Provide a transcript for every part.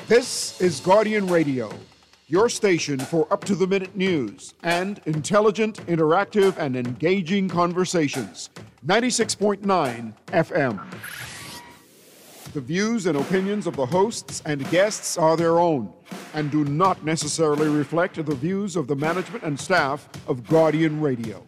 This is Guardian Radio, your station for up-to-the-minute news and intelligent, interactive, and engaging conversations. 96.9 FM. The views and opinions of the hosts and guests are their own and do not necessarily reflect the views of the management and staff of Guardian Radio.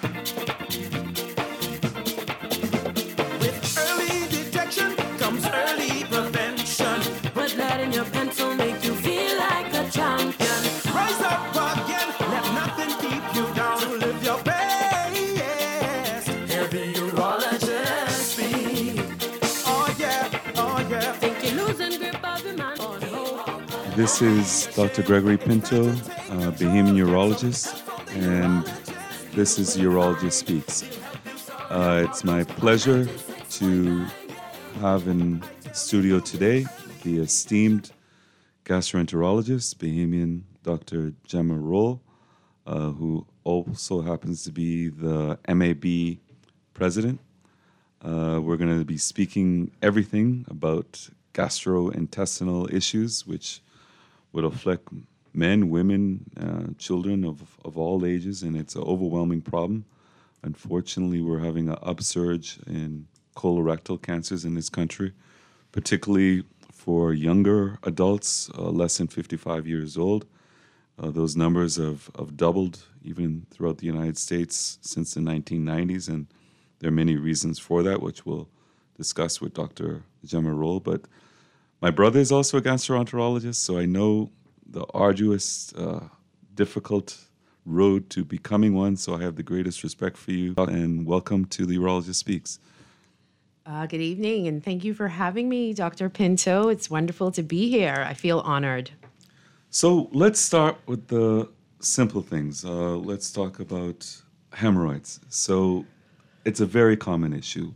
With early detection comes early prevention. Put that in your pencil, make you feel like a champion. Rise up again, let nothing keep you down. To live your best, hear the urologist speak. Oh yeah. Think you're losing grip of your mind. This is Dr. Gregory Pinto, Bahamian urologist, and this is Urologist Speaks. It's my pleasure to have in studio today the esteemed gastroenterologist, Bahamian Dr. Gemma Roll, who also happens to be the MAB president. We're going to be speaking everything about gastrointestinal issues, which would afflict men, women, children of all ages, and it's an overwhelming problem. Unfortunately, we're having an upsurge in colorectal cancers in this country, particularly for younger adults, less than 55 years old. Those numbers have doubled even throughout the United States since the 1990s, and there are many reasons for that, which we'll discuss with Dr. Gemma Roll. But my brother is also a gastroenterologist, so I know the arduous, difficult road to becoming one, so I have the greatest respect for you, and welcome to the Urologist Speaks. Good evening, and thank you for having me, Dr. Pinto. It's wonderful to be here. I feel honored. So let's start with the simple things. Let's talk about hemorrhoids. So it's a very common issue.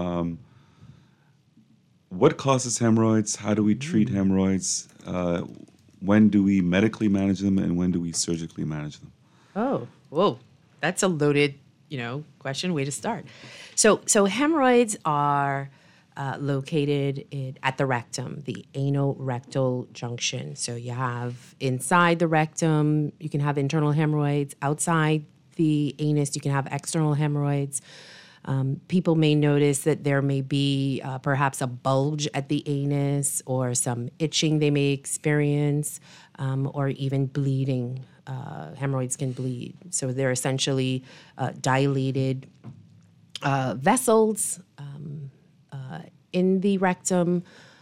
What causes hemorrhoids? How do we treat hemorrhoids? When do we medically manage them, and when do we surgically manage them? Oh, whoa, that's a loaded, question. Way to start. So hemorrhoids are located at the rectum, the anorectal junction. So you have inside the rectum, you can have internal hemorrhoids. Outside the anus, you can have external hemorrhoids. People may notice that there may be perhaps a bulge at the anus or some itching they may experience, or even bleeding. Hemorrhoids can bleed. So they're essentially dilated vessels in the rectum,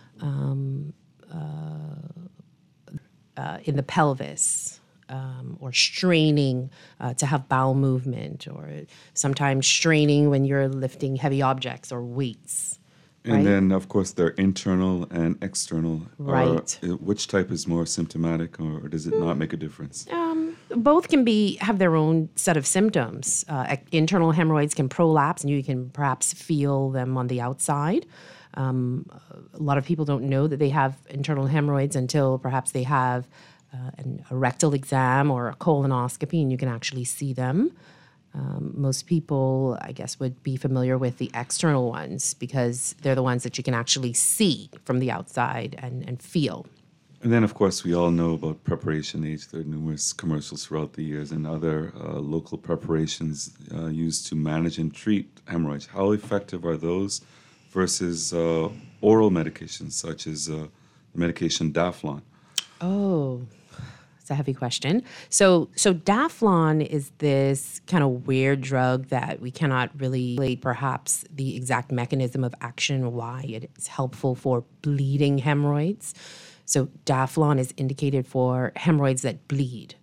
in the pelvis. Or straining to have bowel movement, or sometimes straining when you're lifting heavy objects or weights. And right? then, of course, they're internal and external. Right. Which type is more symptomatic, or does it not make a difference? Both can have their own set of symptoms. Internal hemorrhoids can prolapse, and you can perhaps feel them on the outside. A lot of people don't know that they have internal hemorrhoids until perhaps they have a rectal exam or a colonoscopy, and you can actually see them. Most people, I guess, would be familiar with the external ones because they're the ones that you can actually see from the outside and feel. And then, of course, we all know about Preparation H. There are numerous commercials throughout the years and other local preparations used to manage and treat hemorrhoids. How effective are those versus oral medications such as the medication Daflon? Oh, it's a heavy question. So Daflon is this kind of weird drug that we cannot really relate perhaps the exact mechanism of action, why it is helpful for bleeding hemorrhoids. So Daflon is indicated for hemorrhoids that bleed.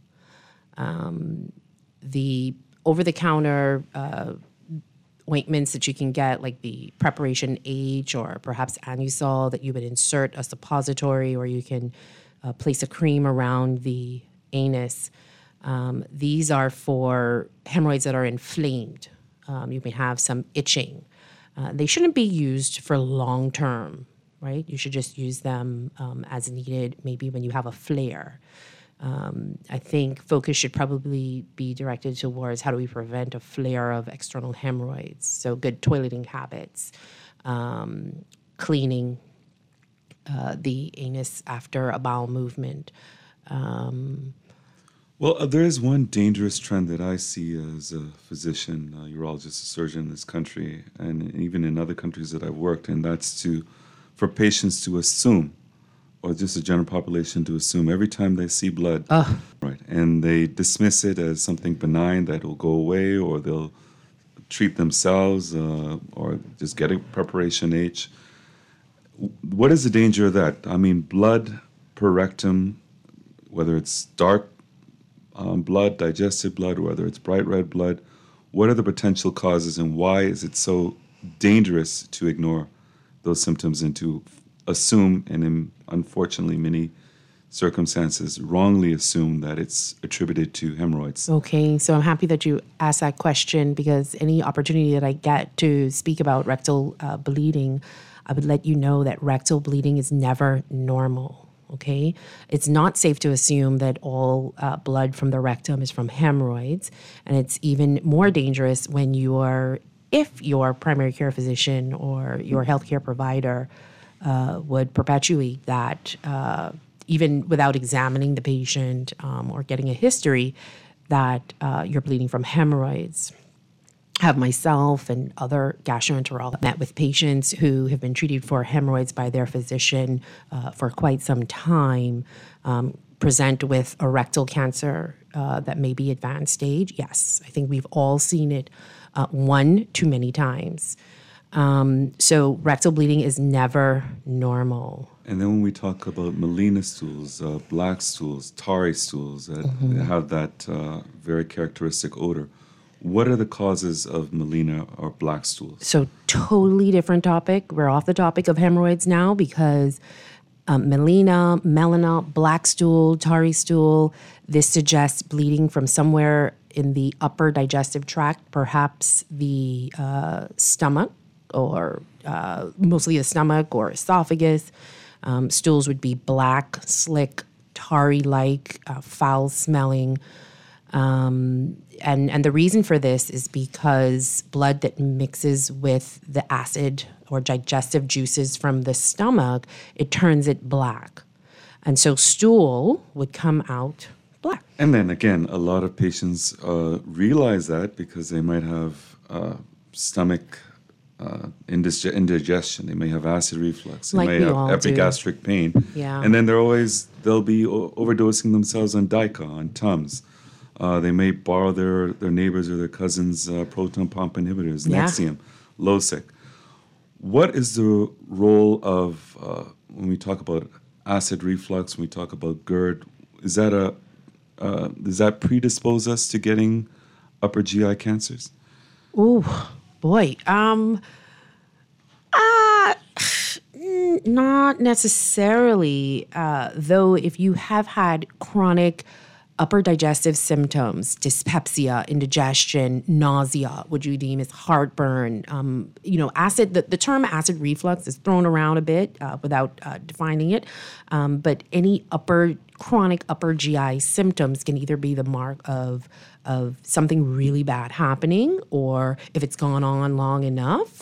The over-the-counter ointments that you can get, like the Preparation H or perhaps Anusol, that you would insert a suppository, or you can place a cream around the anus. These are for hemorrhoids that are inflamed. You may have some itching. They shouldn't be used for long term, right? You should just use them as needed, maybe when you have a flare. I think focus should probably be directed towards how do we prevent a flare of external hemorrhoids. So good toileting habits, cleaning, the anus after a bowel movement. Well, there is one dangerous trend that I see as a physician, urologist, a surgeon in this country, and even in other countries that I've worked, and that's for patients to assume, or just the general population to assume every time they see blood, right, and they dismiss it as something benign that will go away, or they'll treat themselves, or just get a preparation H. What is the danger of that? I mean, blood per rectum, whether it's dark blood, digested blood, whether it's bright red blood, what are the potential causes, and why is it so dangerous to ignore those symptoms and to assume, and in unfortunately many circumstances wrongly assume, that it's attributed to hemorrhoids? Okay, so I'm happy that you asked that question, because any opportunity that I get to speak about rectal bleeding, I would let you know that rectal bleeding is never normal. Okay, it's not safe to assume that all blood from the rectum is from hemorrhoids, and it's even more dangerous if your primary care physician or your healthcare provider would perpetuate that, even without examining the patient or getting a history, that you're bleeding from hemorrhoids. Have myself and other gastroenterologists met with patients who have been treated for hemorrhoids by their physician for quite some time, present with a rectal cancer that may be advanced stage. Yes, I think we've all seen it one too many times. So rectal bleeding is never normal. And then when we talk about melena stools, black stools, tarry stools that have that very characteristic odor, what are the causes of melena or black stools? So totally different topic. We're off the topic of hemorrhoids now, because melena, black stool, tarry stool, this suggests bleeding from somewhere in the upper digestive tract, perhaps the stomach, or mostly the stomach or esophagus. Stools would be black, slick, tarry-like, foul-smelling. And the reason for this is because blood that mixes with the acid or digestive juices from the stomach, it turns it black. And so stool would come out black. And then again, a lot of patients realize that because they might have stomach indigestion. They may have acid reflux. They may have epigastric pain. Yeah. And then they'll be overdosing themselves on Dica, on Tums. They may borrow their neighbors or their cousins' proton pump inhibitors, Nexium, Losec. What is the role of, when we talk about acid reflux, when we talk about GERD, does that predispose us to getting upper GI cancers? Oh, boy. Not necessarily, though if you have had chronic upper digestive symptoms, dyspepsia, indigestion, nausea, what you deem as heartburn. Acid. The term acid reflux is thrown around a bit without defining it. But any chronic upper GI symptoms can either be the mark of something really bad happening, or if it's gone on long enough,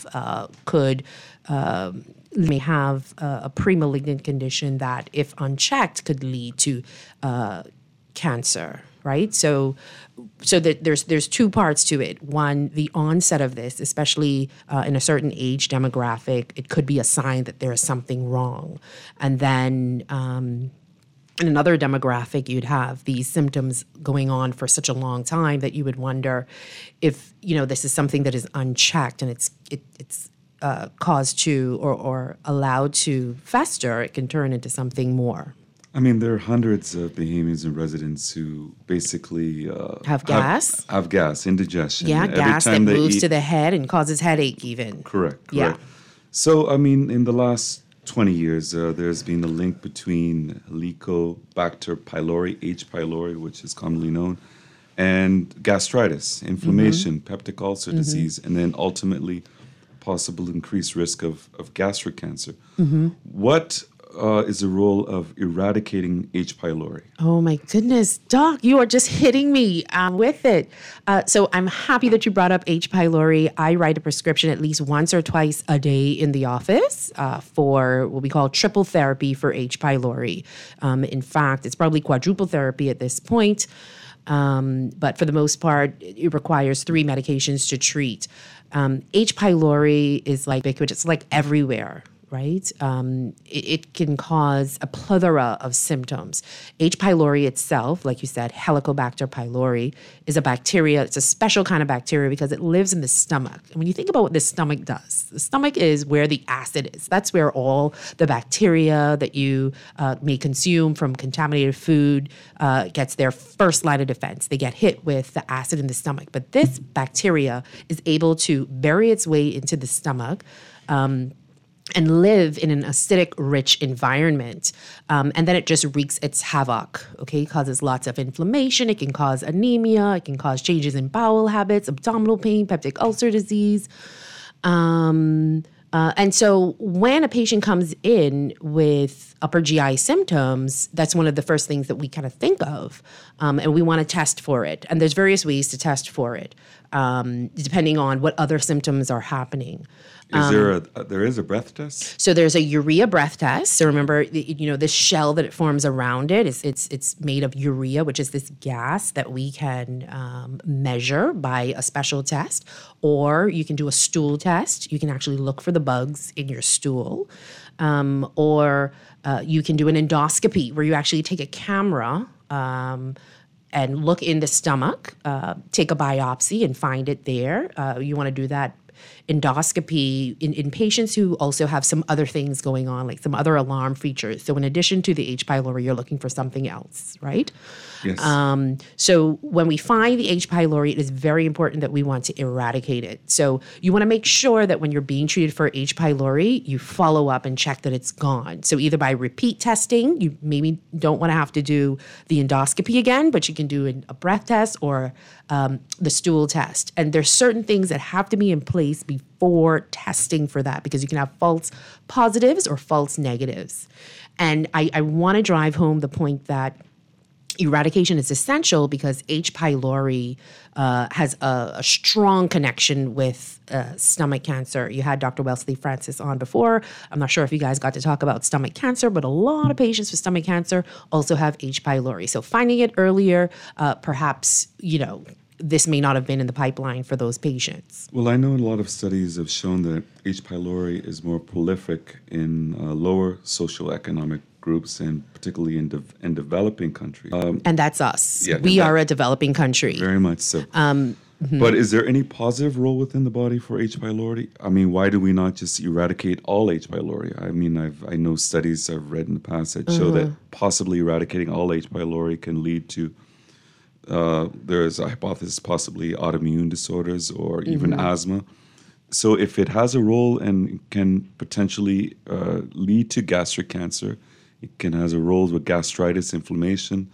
may have a pre-malignant condition that, if unchecked, could lead to cancer, right? So that there's two parts to it. One, the onset of this, especially in a certain age demographic, it could be a sign that there is something wrong. And then in another demographic, you'd have these symptoms going on for such a long time that you would wonder if this is something that is unchecked and it's caused to or allowed to fester. It can turn into something more. I mean, there are hundreds of Bahamians and residents who basically have gas. Have gas, indigestion. Yeah, gas that moves to the head and causes headache even. Correct. Yeah. So, I mean, in the last 20 years, there's been a link between Helicobacter pylori, H. pylori, which is commonly known, and gastritis, inflammation, peptic ulcer disease, and then ultimately possible increased risk of gastric cancer. What is the role of eradicating H. pylori? Oh my goodness, Doc, you are just hitting me with it. So I'm happy that you brought up H. pylori. I write a prescription at least once or twice a day in the office for what we call triple therapy for H. pylori. In fact, it's probably quadruple therapy at this point. But for the most part, it requires 3 medications to treat. H. pylori is like ubiquitous, it's like everywhere, right? It can cause a plethora of symptoms. H. pylori itself, like you said, Helicobacter pylori, is a bacteria. It's a special kind of bacteria because it lives in the stomach. And when you think about what the stomach does, the stomach is where the acid is. That's where all the bacteria that you may consume from contaminated food gets their first line of defense. They get hit with the acid in the stomach. But this bacteria is able to bury its way into the stomach and live in an acidic-rich environment. And then it just wreaks its havoc, okay? It causes lots of inflammation. It can cause anemia. It can cause changes in bowel habits, abdominal pain, peptic ulcer disease. And so when a patient comes in with upper GI symptoms, that's one of the first things that we kind of think of. And we want to test for it. And there's various ways to test for it, depending on what other symptoms are happening. There is a breath test? So there's a urea breath test. So remember, this shell that it forms around it, it's made of urea, which is this gas that we can measure by a special test. Or you can do a stool test. You can actually look for the bugs in your stool. Or you can do an endoscopy where you actually take a camera and look in the stomach, take a biopsy and find it there. You want to do that endoscopy in patients who also have some other things going on, like some other alarm features. So in addition to the H. pylori, you're looking for something else, right? Yes. So when we find the H. pylori, it is very important that we want to eradicate it. So you want to make sure that when you're being treated for H. pylori, you follow up and check that it's gone. So either by repeat testing, you maybe don't want to have to do the endoscopy again, but you can do a breath test or the stool test. And there's certain things that have to be in place before testing for that, because you can have false positives or false negatives. And I want to drive home the point that eradication is essential because H. pylori has a strong connection with stomach cancer. You had Dr. Wesley Francis on before. I'm not sure if you guys got to talk about stomach cancer, but a lot of patients with stomach cancer also have H. pylori. So finding it earlier, perhaps, this may not have been in the pipeline for those patients. Well, I know a lot of studies have shown that H. pylori is more prolific in lower socioeconomic groups and particularly in developing countries. And that's us. Yeah, we are a developing country. Very much so. But is there any positive role within the body for H. pylori? I mean, why do we not just eradicate all H. pylori? I mean, I know studies I've read in the past that show that possibly eradicating all H. pylori can lead to there is a hypothesis possibly autoimmune disorders or even asthma. So if it has a role and can potentially lead to gastric cancer, it can has a role with gastritis, inflammation.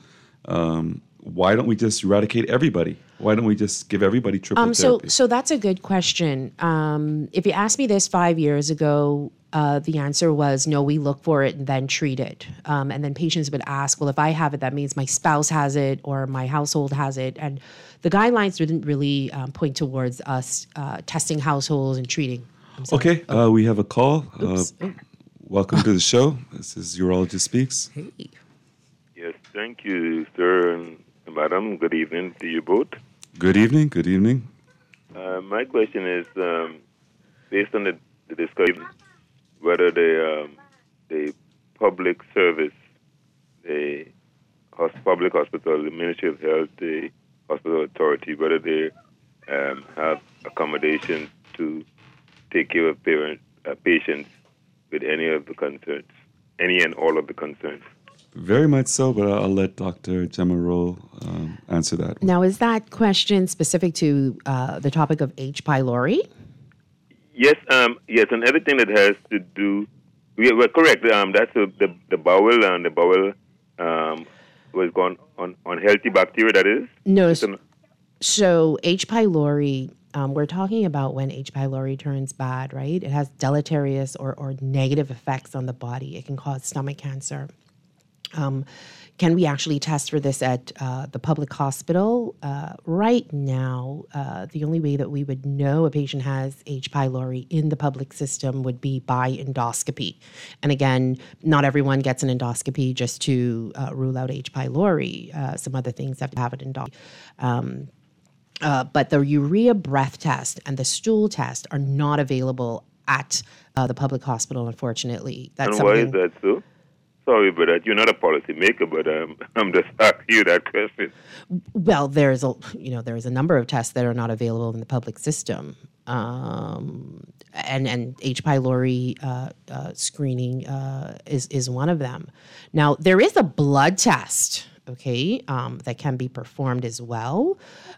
Why don't we just eradicate everybody? Why don't we just give everybody triple therapy? So that's a good question. If you asked me this 5 years ago, the answer was no, we look for it and then treat it. And then patients would ask, well, if I have it, that means my spouse has it or my household has it. And the guidelines didn't really point towards us testing households and treating. Okay, we have a call. Welcome to the show. This is Urologist Speaks. Hey. Yes, thank you, sir and madam. Good evening to you both. Good evening. Good evening. My question is, based on the discussion, whether the public service, the public hospital, the Ministry of Health, the hospital authority, whether they have accommodation to take care of patients with any of the concerns, any and all of the concerns. Very much so, but I'll let Dr. Gemma Roll answer that. Now, is that question specific to the topic of H. pylori? Yes, yes, and everything that has to do. We're correct. That's the bowel, and the bowel was gone on healthy bacteria. That is No. So H. pylori we're talking about when H. pylori turns bad, right? It has deleterious or negative effects on the body. It can cause stomach cancer. Can we actually test for this at the public hospital? Right now, the only way that we would know a patient has H. pylori in the public system would be by endoscopy. And again, not everyone gets an endoscopy just to rule out H. pylori. Some other things have to have an endoscopy. But the urea breath test and the stool test are not available at the public hospital, unfortunately. And why is that so? Sorry about that. You're not a policymaker, but I'm just asking you that question. Well, there's a number of tests that are not available in the public system, and H. pylori screening is one of them. Now, there is a blood test, that can be performed as well,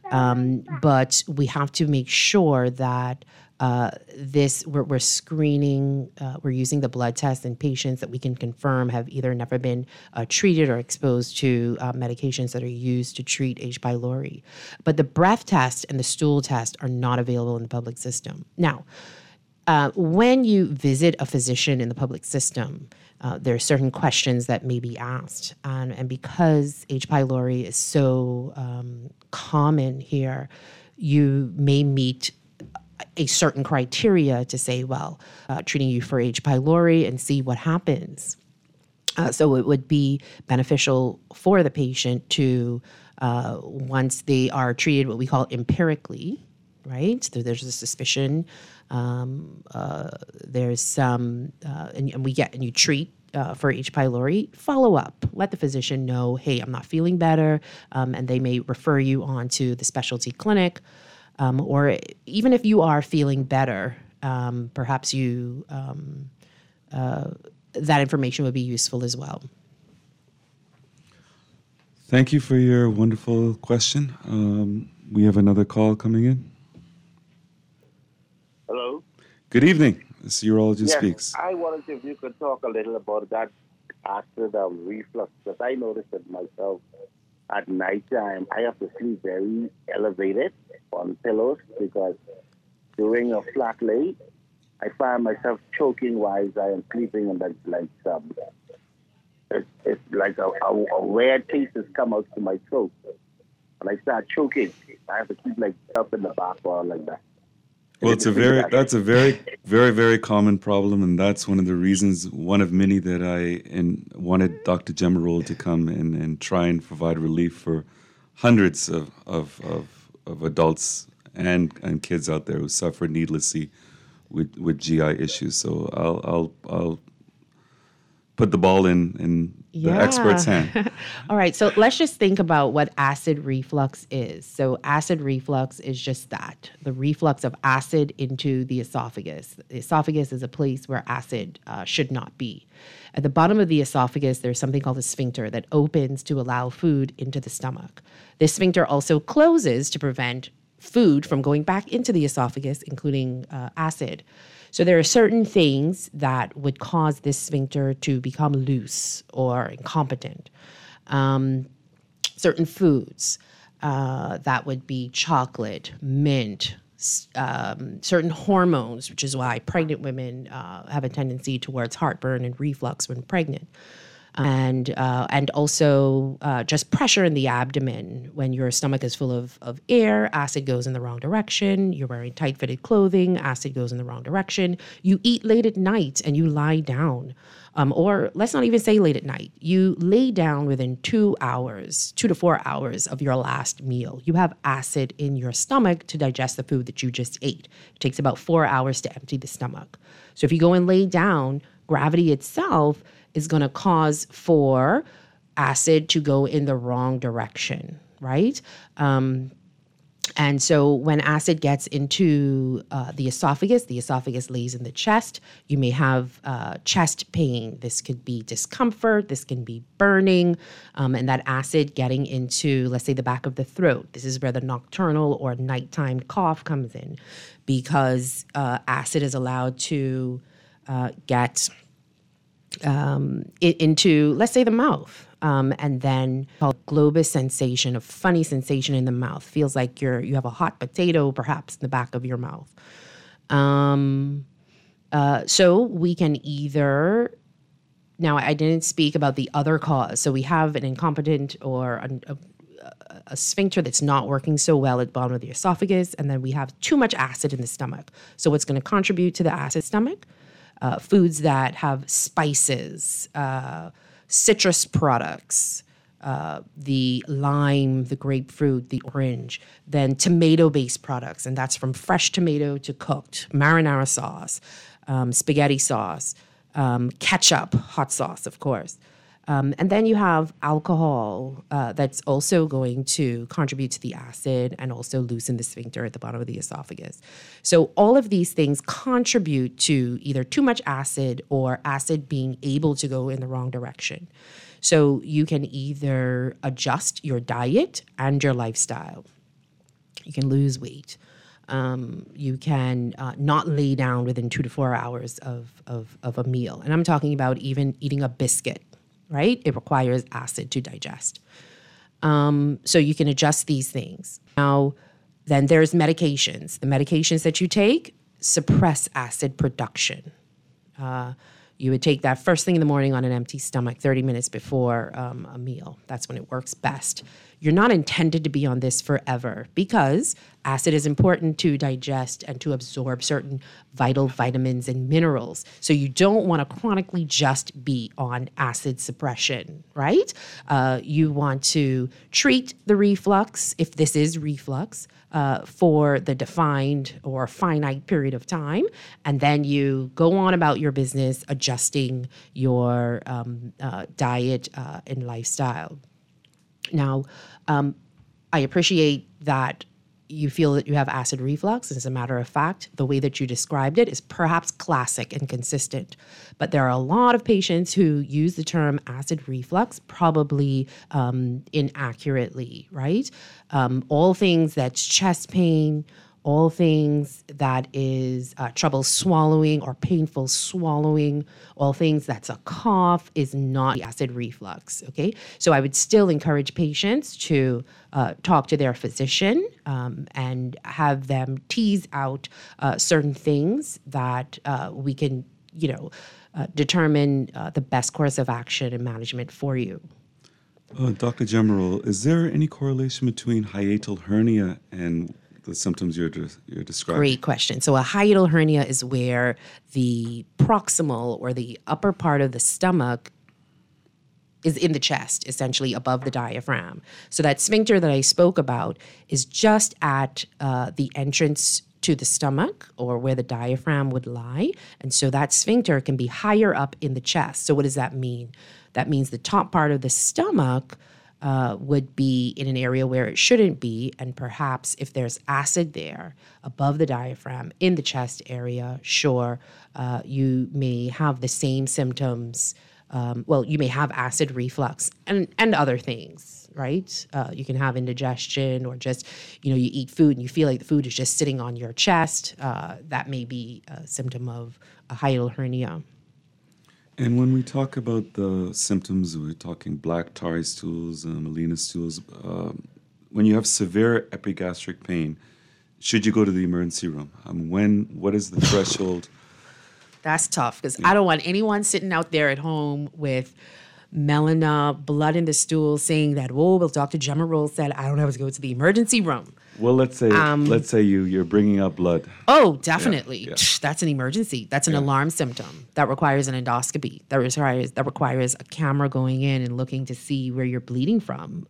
but we have to make sure that we're screening, we're using the blood test in patients that we can confirm have either never been treated or exposed to medications that are used to treat H. pylori. But the breath test and the stool test are not available in the public system. Now, when you visit a physician in the public system, there are certain questions that may be asked. And because H. pylori is so common here, you may meet a certain criteria to say, treating you for H. pylori and see what happens. So it would be beneficial for the patient to, once they are treated, what we call empirically, right? So there's a suspicion, there's some, and you treat for H. pylori, follow up. Let the physician know, hey, I'm not feeling better, and they may refer you on to the specialty clinic. Or even if you are feeling better, perhaps that information would be useful as well. Thank you for your wonderful question. We have another call coming in. Hello. Good evening. This is Urologist Yes, Speaks. I wanted if you could talk a little about that acid reflux, because I noticed it myself. At nighttime, I have to sleep very elevated on pillows because during a flat lay, I find myself choking while I am sleeping, and that's like it's like a weird taste has come out to my throat, and I start choking. I have to keep like up in the back or like that. Well, that's a very, very, very common problem, and that's one of the reasons, one of many, that I wanted Dr. Gemerol to come and try and provide relief for hundreds of adults and kids out there who suffer needlessly with GI issues. So I'll put the ball in the expert's hand. All right, so let's just think about what acid reflux is. So acid reflux is just that, the reflux of acid into the esophagus. The esophagus is a place where acid should not be. At the bottom of the esophagus, there's something called a sphincter that opens to allow food into the stomach. This sphincter also closes to prevent food from going back into the esophagus, including acid. So there are certain things that would cause this sphincter to become loose or incompetent. Certain foods, that would be chocolate, mint, certain hormones, which is why pregnant women have a tendency towards heartburn and reflux when pregnant. And also just pressure in the abdomen. When your stomach is full of air, acid goes in the wrong direction. You're wearing tight-fitted clothing, acid goes in the wrong direction. You eat late at night and you lie down. Or let's not even say late at night. You lay down within 2 to 4 hours of your last meal. You have acid in your stomach to digest the food that you just ate. It takes about 4 hours to empty the stomach. So if you go and lay down, gravity itself is going to cause for acid to go in the wrong direction, right? And so when acid gets into the esophagus lays in the chest. You may have chest pain. This could be discomfort. This can be burning. And that acid getting into, let's say, the back of the throat. This is where the nocturnal or nighttime cough comes in, because acid is allowed to get into, let's say, the mouth. And then called globus sensation, a funny sensation in the mouth. Feels like you have a hot potato, perhaps, in the back of your mouth. So we can either, now I didn't speak about the other cause. So we have an incompetent or a sphincter that's not working so well at the bottom of the esophagus, and then we have too much acid in the stomach. So what's going to contribute to the acid stomach? Foods that have spices, citrus products, the lime, the grapefruit, the orange, then tomato-based products, and that's from fresh tomato to cooked, marinara sauce, spaghetti sauce, ketchup, hot sauce, of course. And then you have alcohol that's also going to contribute to the acid and also loosen the sphincter at the bottom of the esophagus. So all of these things contribute to either too much acid or acid being able to go in the wrong direction. So you can either adjust your diet and your lifestyle. You can lose weight. You can not lay down within 2 to 4 hours of a meal. And I'm talking about even eating a biscuit. Right? It requires acid to digest. So you can adjust these things. Now, then there's medications. The medications that you take suppress acid production. You would take that first thing in the morning on an empty stomach, 30 minutes before a meal. That's when it works best. You're not intended to be on this forever because acid is important to digest and to absorb certain vital vitamins and minerals. So you don't want to chronically just be on acid suppression, right? You want to treat the reflux, if this is reflux, for the defined or finite period of time. And then you go on about your business adjusting your diet and lifestyle. Now, I appreciate that you feel that you have acid reflux. As a matter of fact, the way that you described it is perhaps classic and consistent. But there are a lot of patients who use the term acid reflux probably inaccurately, right? All things that's chest pain, all things that is trouble swallowing or painful swallowing, all things that's a cough is not acid reflux, okay? So I would still encourage patients to talk to their physician and have them tease out certain things that we can, determine the best course of action and management for you. Dr. Gemerald, is there any correlation between hiatal hernia and the symptoms you're describing? Great question. So a hiatal hernia is where the proximal or the upper part of the stomach is in the chest, essentially above the diaphragm. So that sphincter that I spoke about is just at the entrance to the stomach or where the diaphragm would lie. And so that sphincter can be higher up in the chest. So what does that mean? That means the top part of the stomach would be in an area where it shouldn't be, and perhaps if there's acid there above the diaphragm in the chest area, sure, you may have the same symptoms. You may have acid reflux and other things, right? You can have indigestion or just, you eat food and you feel like the food is just sitting on your chest. That may be a symptom of a hiatal hernia. And when we talk about the symptoms, we're talking black tarry stools, melena stools. When you have severe epigastric pain, should you go to the emergency room? What is the threshold? That's tough because I don't want anyone sitting out there at home with melena, blood in the stool, saying that, Dr. Gemerald said I don't have to go to the emergency room. Well, let's say you're bringing up blood. Oh, definitely. Yeah. That's an emergency. That's an alarm symptom. That requires an endoscopy. That requires a camera going in and looking to see where you're bleeding from.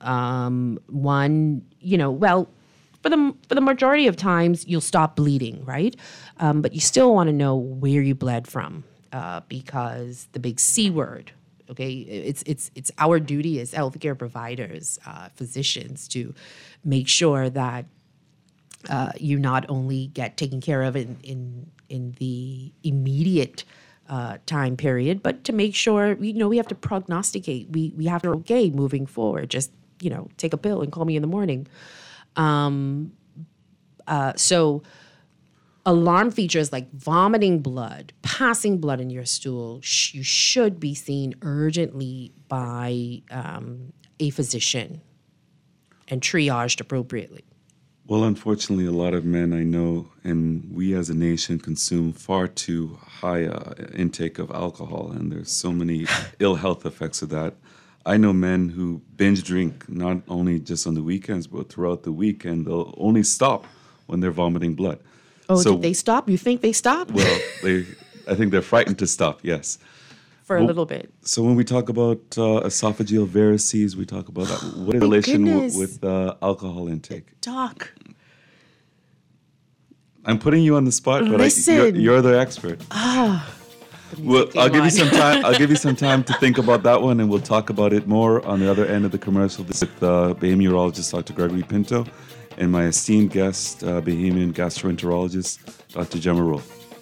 For the majority of times, you'll stop bleeding, right? But you still want to know where you bled from because the big C word, okay? It's our duty as healthcare providers, physicians, to make sure that you not only get taken care of in the immediate time period, but to make sure we have to prognosticate. We have to okay moving forward. Just take a pill and call me in the morning. So alarm features like vomiting blood, passing blood in your stool, you should be seen urgently by a physician and triaged appropriately. Well, unfortunately, a lot of men I know, and we as a nation consume far too high intake of alcohol, and there's so many ill health effects of that. I know men who binge drink not only just on the weekends, but throughout the week, and they'll only stop when they're vomiting blood. Oh, did they stop? You think they stopped? Well, I think they're frightened to stop, yes. For a little bit. So when we talk about esophageal varices, we talk about what is the relation with alcohol intake? Doc. I'm putting you on the spot, but you're the expert. Well, I'll give you some time. I'll give you some time to think about that one, and we'll talk about it more on the other end of the commercial. This is with Bahamian urologist Dr. Gregory Pinto and my esteemed guest, Bahamian gastroenterologist Dr. Gemma Roll.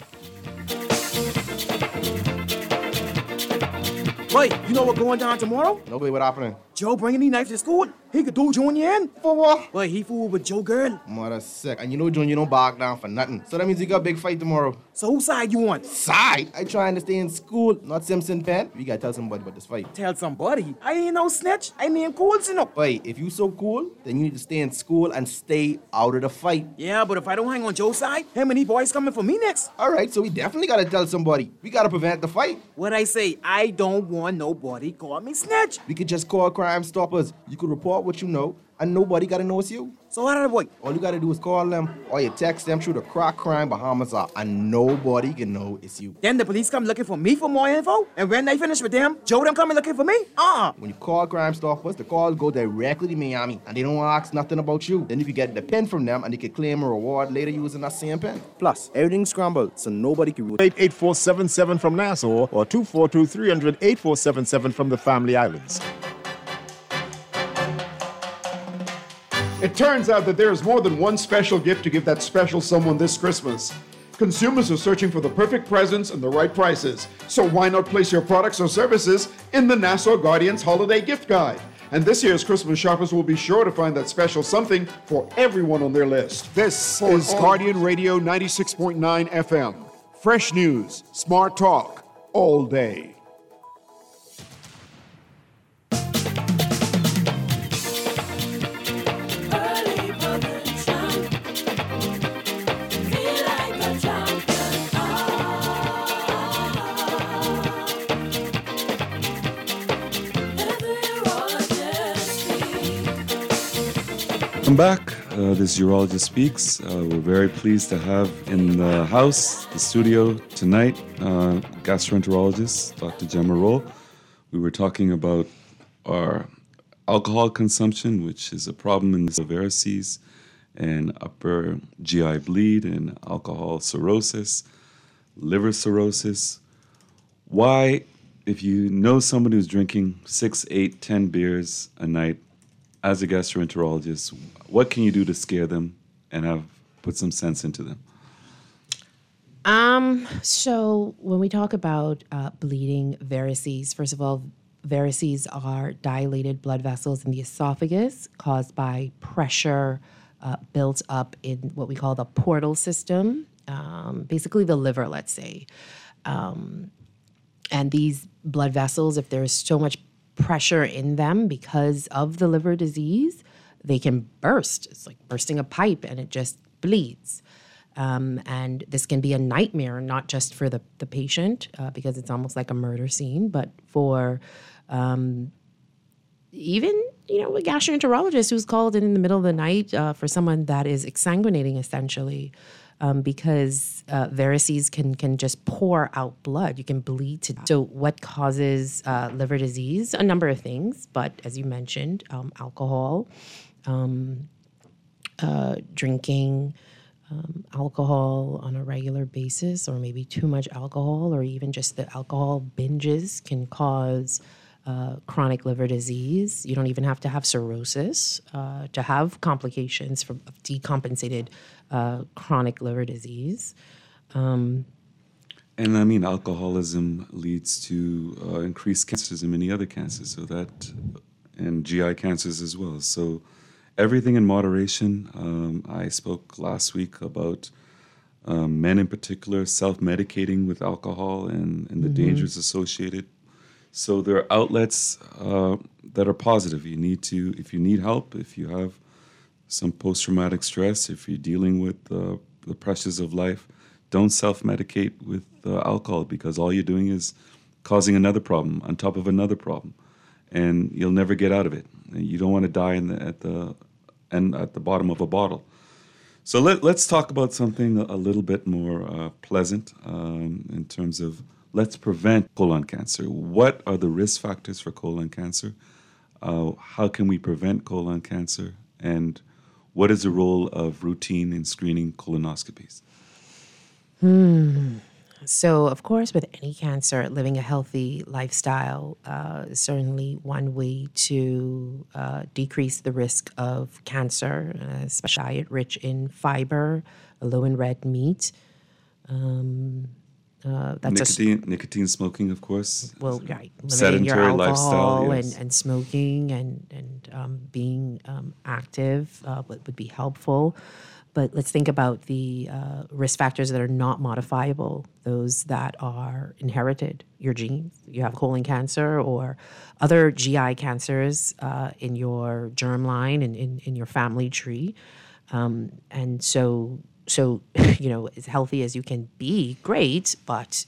Wait, you know what going down tomorrow? Nobody, what happening? Joe bringing these knives to school. He could do Junior in. For what? Wait, he fooled with Joe girl. Mother sick. And you know Junior don't back down for nothing. So that means you got a big fight tomorrow. So whose side you want? Side? I trying to stay in school, not Simpson Pen. We gotta tell somebody about this fight. Tell somebody. I ain't no snitch. I mean cool, you know. Wait, if you so cool, then you need to stay in school and stay out of the fight. Yeah, but if I don't hang on Joe's side, him and these boys coming for me next. All right, so we definitely gotta tell somebody. We gotta prevent the fight. What I say, I don't want nobody call me snitch. We could just call Crime Stoppers. You could report what you know, and nobody gotta know it's you. So how did I boy? All you gotta do is call them, or you text them through the Crack Crime Bahamas app, and nobody can know it's you. Then the police come looking for me for more info, and when they finish with them, Joe them coming looking for me? When you call Crime Stoppers, the calls go directly to Miami, and they don't ask nothing about you. Then you can get the pen from them, and they can claim a reward later using that same pen. Plus, everything's scrambled, so nobody can... 8477 from Nassau, or 242-300-8477 from the Family Islands. It turns out that there is more than one special gift to give that special someone this Christmas. Consumers are searching for the perfect presents and the right prices. So why not place your products or services in the Nassau Guardians Holiday Gift Guide? And this year's Christmas shoppers will be sure to find that special something for everyone on their list. This is Guardian Radio 96.9 FM. Fresh news, smart talk, all day. Welcome back. This is Urologist Speaks. We're very pleased to have in the house, the studio tonight, gastroenterologist Dr. Gemma Roll. We were talking about our alcohol consumption, which is a problem in the varices and upper GI bleed and alcohol cirrhosis, liver cirrhosis. Why, if you know somebody who's drinking 6, 8, 10 beers a night, as a gastroenterologist, what can you do to scare them and put some sense into them? So when we talk about bleeding varices, first of all, varices are dilated blood vessels in the esophagus caused by pressure built up in what we call the portal system, basically the liver, let's say. And these blood vessels, if there's so much pressure in them because of the liver disease, they can burst. It's like bursting a pipe and it just bleeds. And this can be a nightmare, not just for the patient, because it's almost like a murder scene, but for even, a gastroenterologist who's called in the middle of the night for someone that is exsanguinating, essentially, because varices can just pour out blood. You can bleed to death. So what causes liver disease? A number of things, but as you mentioned, alcohol, drinking alcohol on a regular basis, or maybe too much alcohol, or even just the alcohol binges can cause chronic liver disease. You don't even have to have cirrhosis to have complications from decompensated chronic liver disease. And I mean, alcoholism leads to increased cancers and many other cancers, and GI cancers as well. So everything in moderation. I spoke last week about men in particular self-medicating with alcohol and the dangers associated. So there are outlets that are positive. You need to, if you need help, if you have some post-traumatic stress, if you're dealing with the pressures of life, don't self-medicate with alcohol, because all you're doing is causing another problem on top of another problem, and you'll never get out of it. You don't want to die at the bottom of a bottle. So let's talk about something a little bit more pleasant in terms of let's prevent colon cancer. What are the risk factors for colon cancer? How can we prevent colon cancer? And what is the role of routine and screening colonoscopies? So, of course, with any cancer, living a healthy lifestyle is certainly one way to decrease the risk of cancer, especially diet rich in fiber, low in red meat. That's nicotine smoking, of course. Well, right. Limiting Sedentary your alcohol lifestyle, yes. and smoking and being active would be helpful. But let's think about the risk factors that are not modifiable, those that are inherited, your genes. You have colon cancer or other GI cancers in your germline and in your family tree. And so, as healthy as you can be, great, but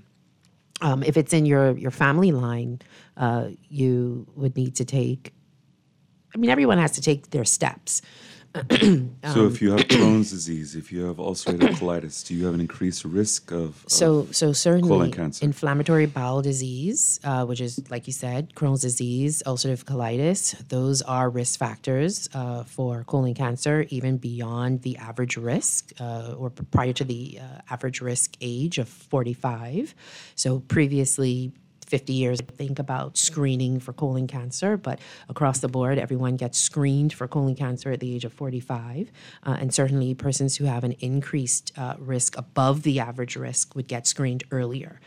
if it's in your family line, you would need to take, everyone has to take their steps. So if you have Crohn's disease, if you have ulcerative colitis, do you have an increased risk of certainly colon cancer? Inflammatory bowel disease, which is, like you said, Crohn's disease, ulcerative colitis, those are risk factors for colon cancer, even beyond the average risk or prior to the average risk age of 45. So previously, 50 years, think about screening for colon cancer, but across the board, everyone gets screened for colon cancer at the age of 45. And certainly persons who have an increased risk above the average risk would get screened earlier.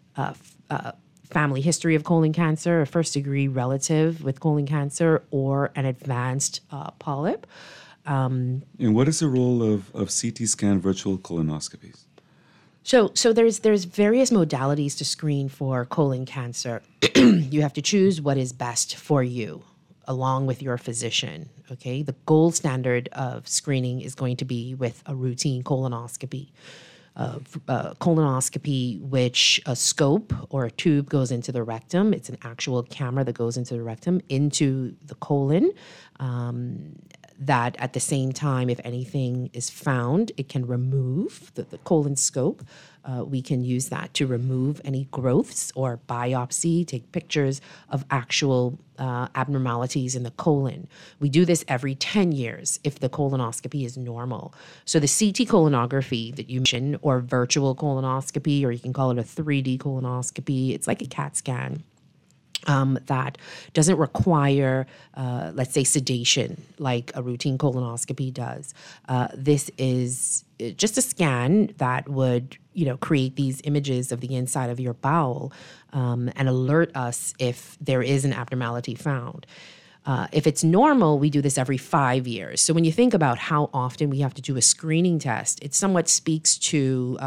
Family history of colon cancer, a first-degree relative with colon cancer, or an advanced polyp. And what is the role of CT scan virtual colonoscopies? So there's various modalities to screen for colon cancer. You have to choose what is best for you, along with your physician. Okay, the gold standard of screening is going to be with a routine colonoscopy. Colonoscopy, which a scope or a tube goes into the rectum. It's an actual camera that goes into the rectum, into the colon. That at the same time, if anything is found, it can remove the colon scope. We can use that to remove any growths or biopsy, take pictures of actual abnormalities in the colon. We do this every 10 years if the colonoscopy is normal. So the CT colonography that you mentioned, or virtual colonoscopy, or you can call it a 3D colonoscopy, it's like a CAT scan. That doesn't require, let's say, sedation like a routine colonoscopy does. This is just a scan that would, create these images of the inside of your bowel and alert us if there is an abnormality found. If it's normal, we do this every 5 years. So when you think about how often we have to do a screening test, it somewhat speaks to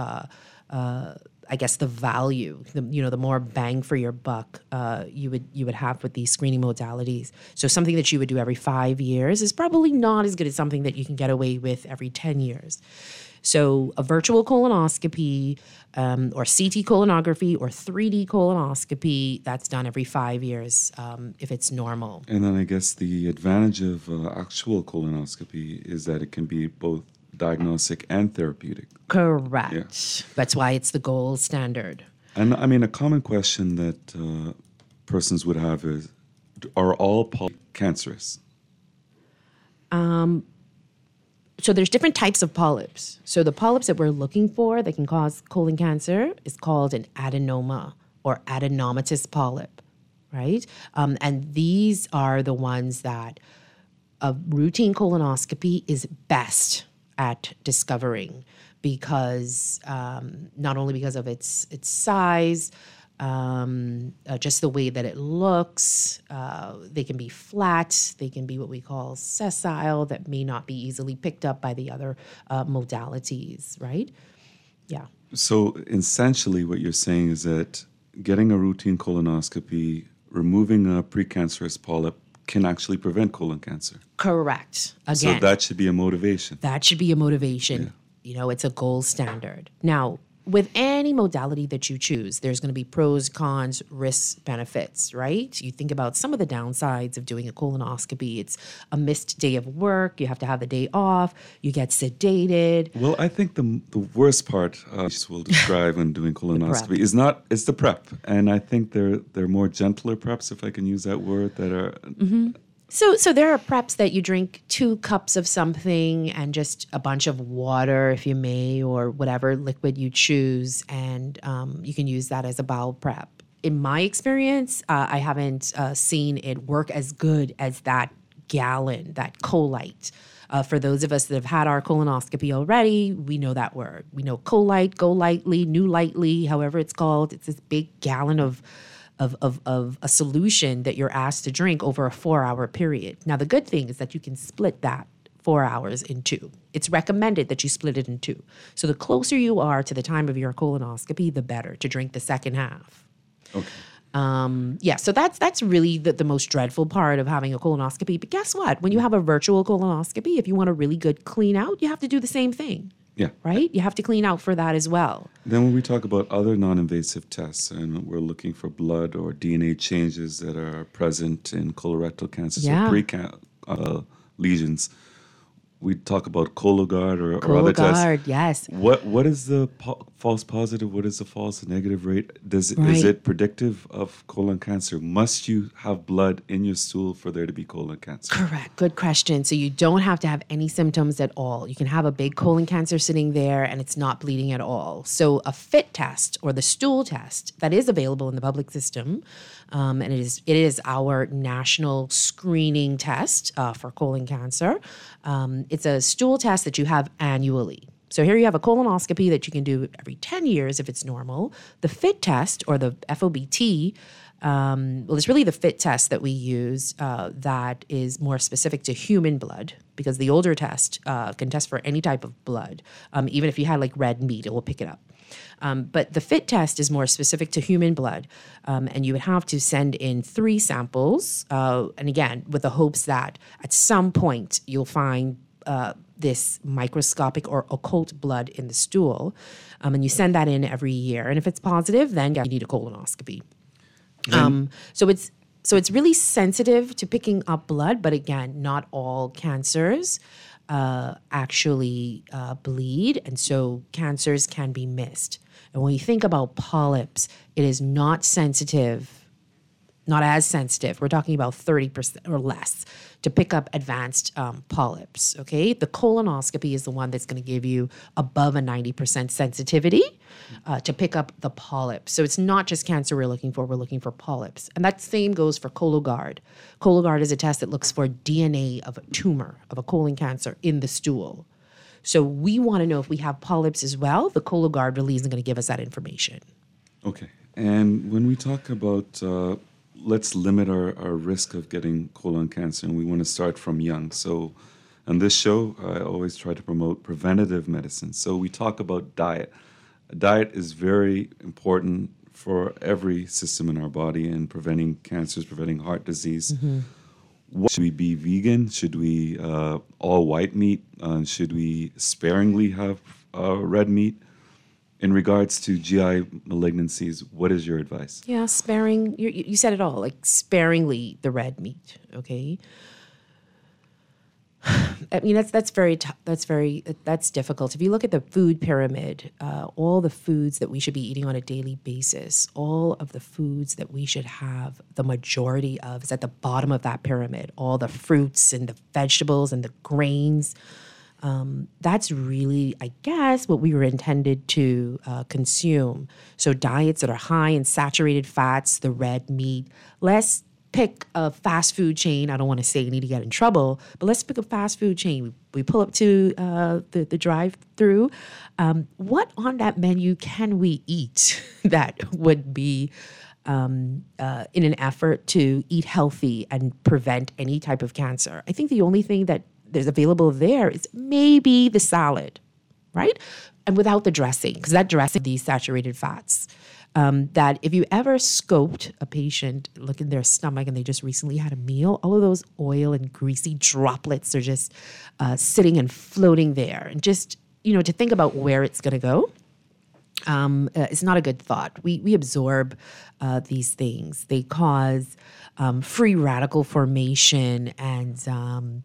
I guess the value, the more bang for your buck you would have with these screening modalities. So something that you would do every 5 years is probably not as good as something that you can get away with every 10 years. So a virtual colonoscopy or CT colonography or 3D colonoscopy, that's done every 5 years if it's normal. And then I guess the advantage of actual colonoscopy is that it can be both diagnostic and therapeutic. Correct. Yeah. That's why it's the gold standard. And a common question that persons would have is, are all polyps cancerous? So there's different types of polyps. So the polyps that we're looking for that can cause colon cancer is called an adenoma or adenomatous polyp, right? And these are the ones that a routine colonoscopy is best at discovering, because not only because of its size, just the way that it looks. They can be flat. They can be what we call sessile, that may not be easily picked up by the other modalities, right? Yeah. So essentially what you're saying is that getting a routine colonoscopy, removing a precancerous polyp, can actually prevent colon cancer. Correct. Again, so that should be a motivation. That should be a motivation. Yeah. You know, it's a gold standard. Now, with any modality that you choose, there's going to be pros, cons, risks, benefits, right? You think about some of the downsides of doing a colonoscopy. It's a missed day of work. You have to have the day off. You get sedated. Well, I think the worst part we'll describe when doing colonoscopy is the prep. And I think they're more gentler preps, if I can use that word, that are... Mm-hmm. So there are preps that you drink 2 cups of something and just a bunch of water, if you may, or whatever liquid you choose, and you can use that as a bowel prep. In my experience, I haven't seen it work as good as that gallon, that Colite. For those of us that have had our colonoscopy already, we know that word. We know Colite, Go Lightly, New Lightly, however it's called. It's this big gallon of a solution that you're asked to drink over a 4-hour period. Now, the good thing is that you can split that 4 hours in 2. It's recommended that you split it in 2. So the closer you are to the time of your colonoscopy, the better to drink the second half. Okay. So that's really the most dreadful part of having a colonoscopy. But guess what? When you have a virtual colonoscopy, if you want a really good clean out, you have to do the same thing. Yeah. Right? You have to clean out for that as well. Then when we talk about other non-invasive tests and we're looking for blood or DNA changes that are present in colorectal cancers or lesions, we talk about Cologuard or other tests. Cologuard, yes. What is the false positive? What is the false negative rate? Is it predictive of colon cancer? Must you have blood in your stool for there to be colon cancer? Correct. Good question. So you don't have to have any symptoms at all. You can have a big colon cancer sitting there and it's not bleeding at all. So a FIT test, or the stool test, that is available in the public system, and it is our national screening test for colon cancer. It's a stool test that you have annually. So here you have a colonoscopy that you can do every 10 years if it's normal. The FIT test, or the FOBT, it's really the FIT test that we use that is more specific to human blood, because the older test can test for any type of blood. Even if you had like red meat, it will pick it up. But the FIT test is more specific to human blood, and you would have to send in 3 samples, and again, with the hopes that at some point you'll find this microscopic or occult blood in the stool, and you send that in every year. And if it's positive, then you need a colonoscopy. So it's really sensitive to picking up blood, but again, not all cancers actually bleed, and so cancers can be missed. And when you think about polyps, it is not sensitive, not as sensitive. We're talking about 30% or less to pick up advanced polyps, okay? The colonoscopy is the one that's going to give you above a 90% sensitivity to pick up the polyps. So it's not just cancer we're looking for polyps. And that same goes for Cologuard. Cologuard is a test that looks for DNA of a tumor, of a colon cancer in the stool. So we want to know if we have polyps as well. The Cologuard really isn't going to give us that information. Okay. And when we talk about let's limit our risk of getting colon cancer, and we want to start from young. So on this show, I always try to promote preventative medicine. So we talk about diet. Diet is very important for every system in our body and preventing cancers, preventing heart disease. Mm-hmm. Should we be vegan? Should we all white meat? Should we sparingly have red meat? In regards to GI malignancies, what is your advice? Yeah, sparing. You said it all, like sparingly the red meat. Okay. I mean that's difficult. If you look at the food pyramid, all the foods that we should be eating on a daily basis, all of the foods that we should have, the majority of is at the bottom of that pyramid. All the fruits and the vegetables and the grains. That's really, I guess, what we were intended to consume. So diets that are high in saturated fats, the red meat, less pick a fast food chain. I don't want to say any to get in trouble, but let's pick a fast food chain. We pull up to the drive-through. What on that menu can we eat that would be in an effort to eat healthy and prevent any type of cancer? I think the only thing that there's available there is maybe the salad, right? And without the dressing, because that dressing, these saturated fats. That if you ever scoped a patient, look in their stomach and they just recently had a meal, all of those oil and greasy droplets are just sitting and floating there. And just, to think about where it's going to go, it's not a good thought. We absorb these things. They cause free radical formation and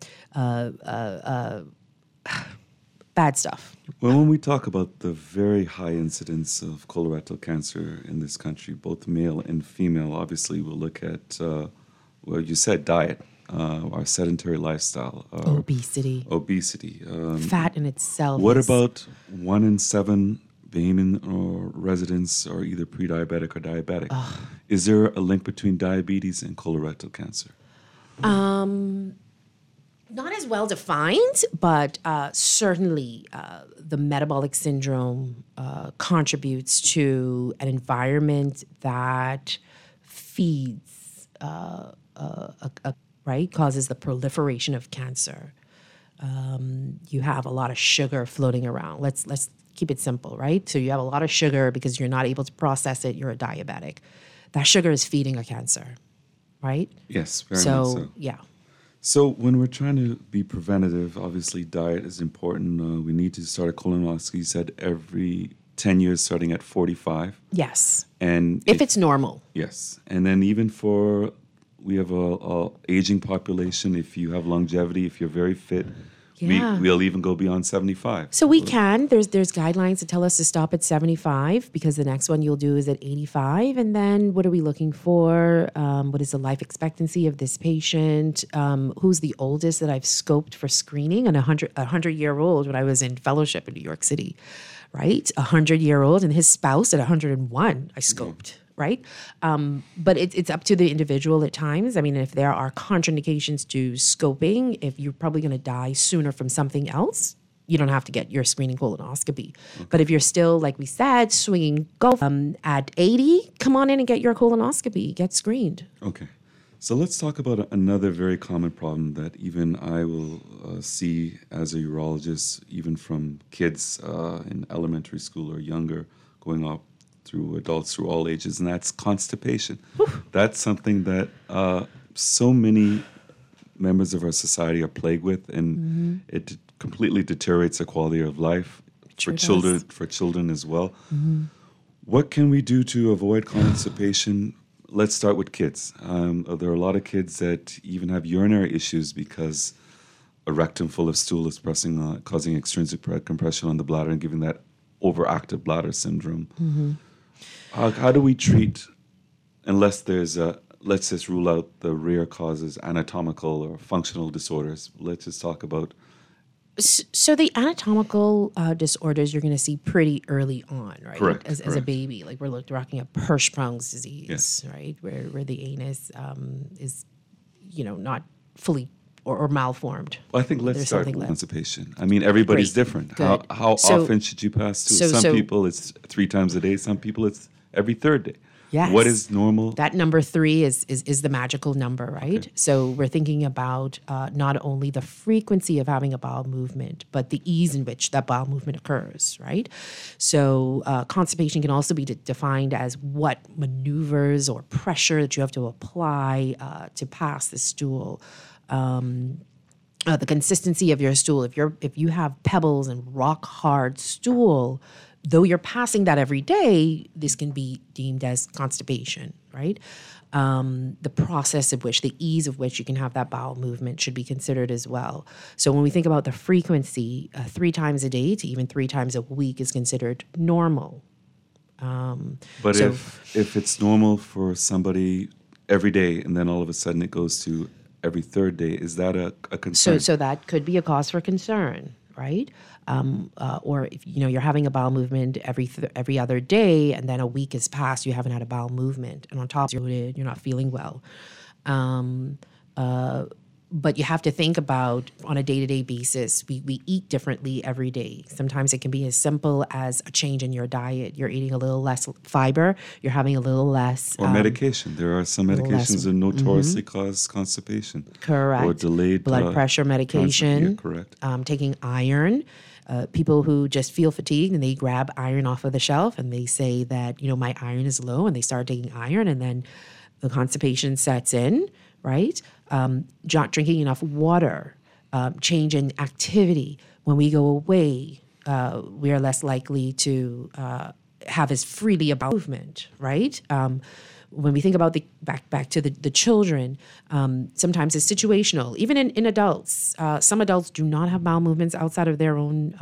bad stuff. Well, when we talk about the very high incidence of colorectal cancer in this country, both male and female, obviously we'll look at, you said diet, our sedentary lifestyle. Obesity. Fat in itself. What about 1 in 7 Bahamian residents are either pre-diabetic or diabetic? Is there a link between diabetes and colorectal cancer? Not as well defined, but certainly the metabolic syndrome contributes to an environment that feeds, causes the proliferation of cancer. You have a lot of sugar floating around. Let's keep it simple, right? So you have a lot of sugar because you're not able to process it. You're a diabetic. That sugar is feeding a cancer, right? Yes, very much so. Yeah. So when we're trying to be preventative, obviously diet is important. We need to start a colonoscopy, you said, every 10 years starting at 45. Yes. And if it's normal. Yes. And then even we have a aging population. If you have longevity, if you're very fit, we'll even go beyond 75. So we can. There's guidelines that tell us to stop at 75 because the next one you'll do is at 85. And then what are we looking for? What is the life expectancy of this patient? Who's the oldest that I've scoped for screening? And 100-year-old when I was in fellowship in New York City, right? 100-year-old and his spouse at 101 I scoped. Right? But it's up to the individual at times. I mean, if there are contraindications to scoping, if you're probably going to die sooner from something else, you don't have to get your screening colonoscopy. Okay. But if you're still, like we said, swinging golf at 80, come on in and get your colonoscopy, get screened. Okay. So let's talk about another very common problem that even I will see as a urologist, even from kids in elementary school or younger, going up through adults, through all ages, and that's constipation. That's something that so many members of our society are plagued with, and it completely deteriorates the quality of life for children as well. What can we do to avoid constipation? Let's start with kids. There are a lot of kids that even have urinary issues because a rectum full of stool is causing extrinsic compression on the bladder and giving that overactive bladder syndrome. How do we treat, unless let's just rule out the rare causes, anatomical or functional disorders. Let's just talk about. So the anatomical disorders you're going to see pretty early on, right? Correct. As a baby, like we're rocking up Hirschsprung's disease, right? Where the anus is, not fully or malformed. Well, I think let's start with constipation. I mean, everybody's different. How often should you pass to? Some people it's 3 times a day. Some people it's every third day. Yes. What is normal? That number 3 is the magical number, right? Okay. So we're thinking about not only the frequency of having a bowel movement, but the ease in which that bowel movement occurs, right? So constipation can also be defined as what maneuvers or pressure that you have to apply to pass the stool. The consistency of your stool. If you have pebbles and rock hard stool, though you're passing that every day, this can be deemed as constipation, right? The process of which, the ease of which you can have that bowel movement should be considered as well. So when we think about the frequency, 3 times a day to even 3 times a week is considered normal. But if it's normal for somebody every day and then all of a sudden it goes to every third day, is that a concern? So that could be a cause for concern, right? Or if you're having a bowel movement every other day, and then a week has passed, you haven't had a bowel movement, and on top of it, you're not feeling well. But you have to think about on a day-to-day basis, we eat differently every day. Sometimes it can be as simple as a change in your diet. You're eating a little less fiber. You're having a little less... Or medication. There are some medications that notoriously cause constipation. Correct. Or delayed... blood pressure medication. Yeah, correct. Taking iron. People who just feel fatigued and they grab iron off of the shelf and they say that, my iron is low, and they start taking iron, and then the constipation sets in, right? Not drinking enough water, change in activity. When we go away, we are less likely to have as freely about movement, right? When we think about back to the children, sometimes it's situational. Even in adults, some adults do not have bowel movements outside of their own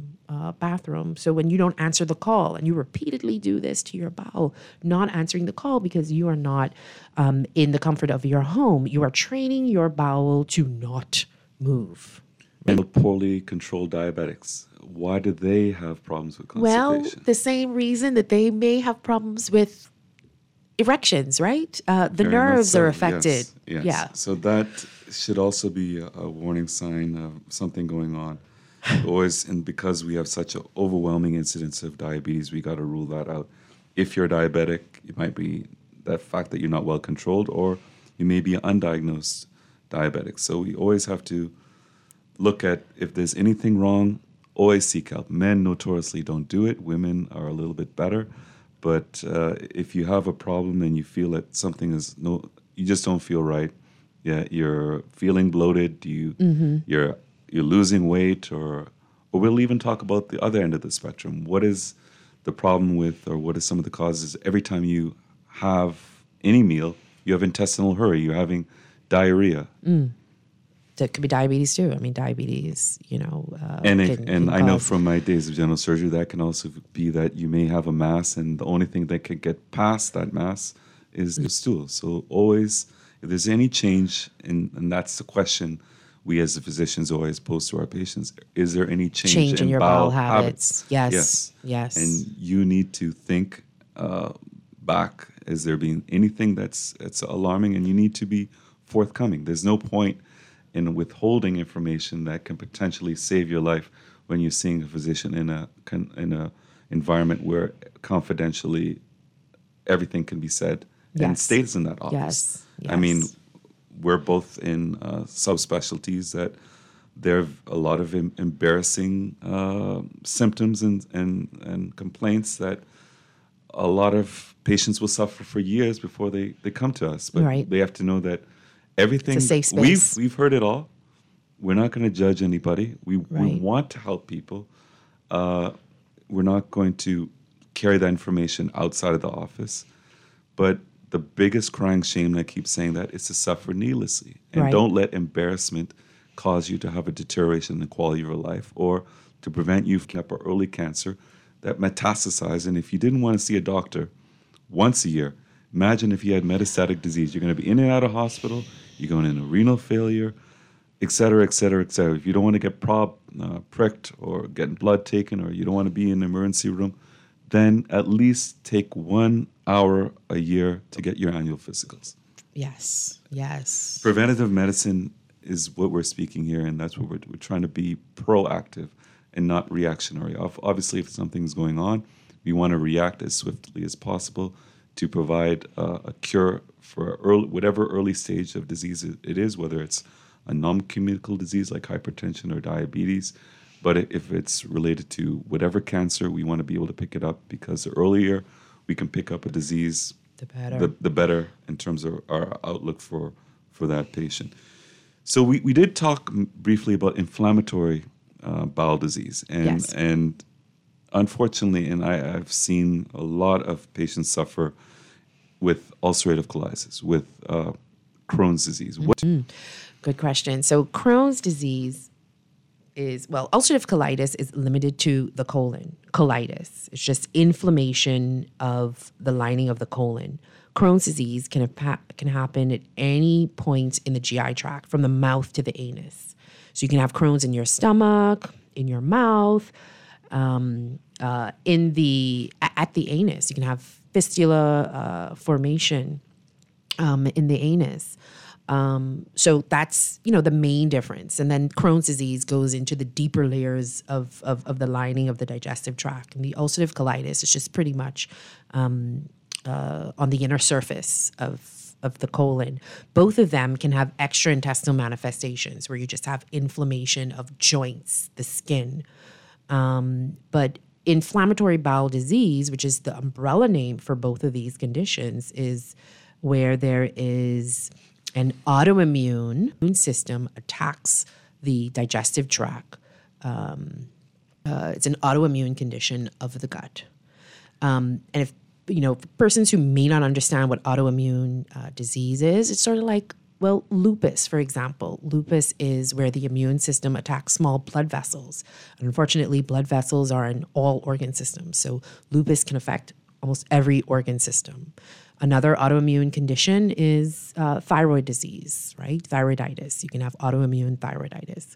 bathroom. So when you don't answer the call and you repeatedly do this to your bowel, not answering the call because you are not in the comfort of your home, you are training your bowel to not move. And poorly controlled diabetics, why do they have problems with constipation? Well, the same reason that they may have problems with erections, right? The Very nerves much so, are affected. Yes. Yeah. So that should also be a warning sign of something going on. Always, and because we have such an overwhelming incidence of diabetes, we got to rule that out. If you're diabetic, it might be that fact that you're not well controlled, or you may be undiagnosed diabetic. So we always have to look at if there's anything wrong, always seek help. Men notoriously don't do it. Women are a little bit better. But if you have a problem and you feel that something is you just don't feel right. Yeah, you're feeling bloated. You're losing weight, or we'll even talk about the other end of the spectrum. What is the problem with, or what is some of the causes? Every time you have any meal, you have intestinal hurry. You're having diarrhea. That could be diabetes too. I mean, diabetes, and I know from my days of general surgery, that can also be that you may have a mass, and the only thing that can get past that mass is the stool. So always, if there's any change, and that's the question we as the physicians always pose to our patients, is there any change in your bowel habits? Yes. And you need to think back, is there being anything that's alarming, and you need to be forthcoming. There's no point in withholding information that can potentially save your life when you're seeing a physician in a environment where confidentially everything can be said and stays in that office. Yes. I mean, we're both in subspecialties that there are a lot of embarrassing symptoms and complaints that a lot of patients will suffer for years before they come to us. But they have to know that everything, it's a safe space. We've heard it all. We're not going to judge anybody. We want to help people. We're not going to carry that information outside of the office. But the biggest crying shame, and I keep saying that, is to suffer needlessly. And don't let embarrassment cause you to have a deterioration in the quality of your life, or to prevent you from an early cancer that metastasized. And if you didn't want to see a doctor once a year, imagine if you had metastatic disease. You're going to be in and out of hospital. You're going into renal failure, et cetera, et cetera, et cetera. If you don't want to get pricked or getting blood taken, or you don't want to be in the emergency room, then at least take 1 hour a year to get your annual physicals. Yes. Preventative medicine is what we're speaking here, and that's what we're trying to be proactive and not reactionary. Obviously, if something's going on, we want to react as swiftly as possible to provide a cure for whatever early stage of disease it is, whether it's a non-communicable disease like hypertension or diabetes. But if it's related to whatever cancer, we want to be able to pick it up, because the earlier we can pick up a disease, the better in terms of our outlook for that patient. So we did talk briefly about inflammatory bowel disease. And unfortunately, and I've seen a lot of patients suffer with ulcerative colitis, with Crohn's disease. Good question. So Crohn's disease ulcerative colitis is limited to the colon. Colitis, it's just inflammation of the lining of the colon. Crohn's disease can happen at any point in the GI tract, from the mouth to the anus. So you can have Crohn's in your stomach, in your mouth, at the anus. You can have fistula formation. in the anus. So that's, the main difference. And then Crohn's disease goes into the deeper layers of the lining of the digestive tract. And the ulcerative colitis is just pretty much on the inner surface of the colon. Both of them can have extraintestinal manifestations where you just have inflammation of joints, the skin. But inflammatory bowel disease, which is the umbrella name for both of these conditions, is where there is an autoimmune system attacks the digestive tract. It's an autoimmune condition of the gut. And if, persons who may not understand what autoimmune disease is, it's sort of like, lupus, for example. Lupus is where the immune system attacks small blood vessels. And unfortunately, blood vessels are in all organ systems. So lupus can affect almost every organ system. Another autoimmune condition is thyroid disease, right? Thyroiditis. You can have autoimmune thyroiditis.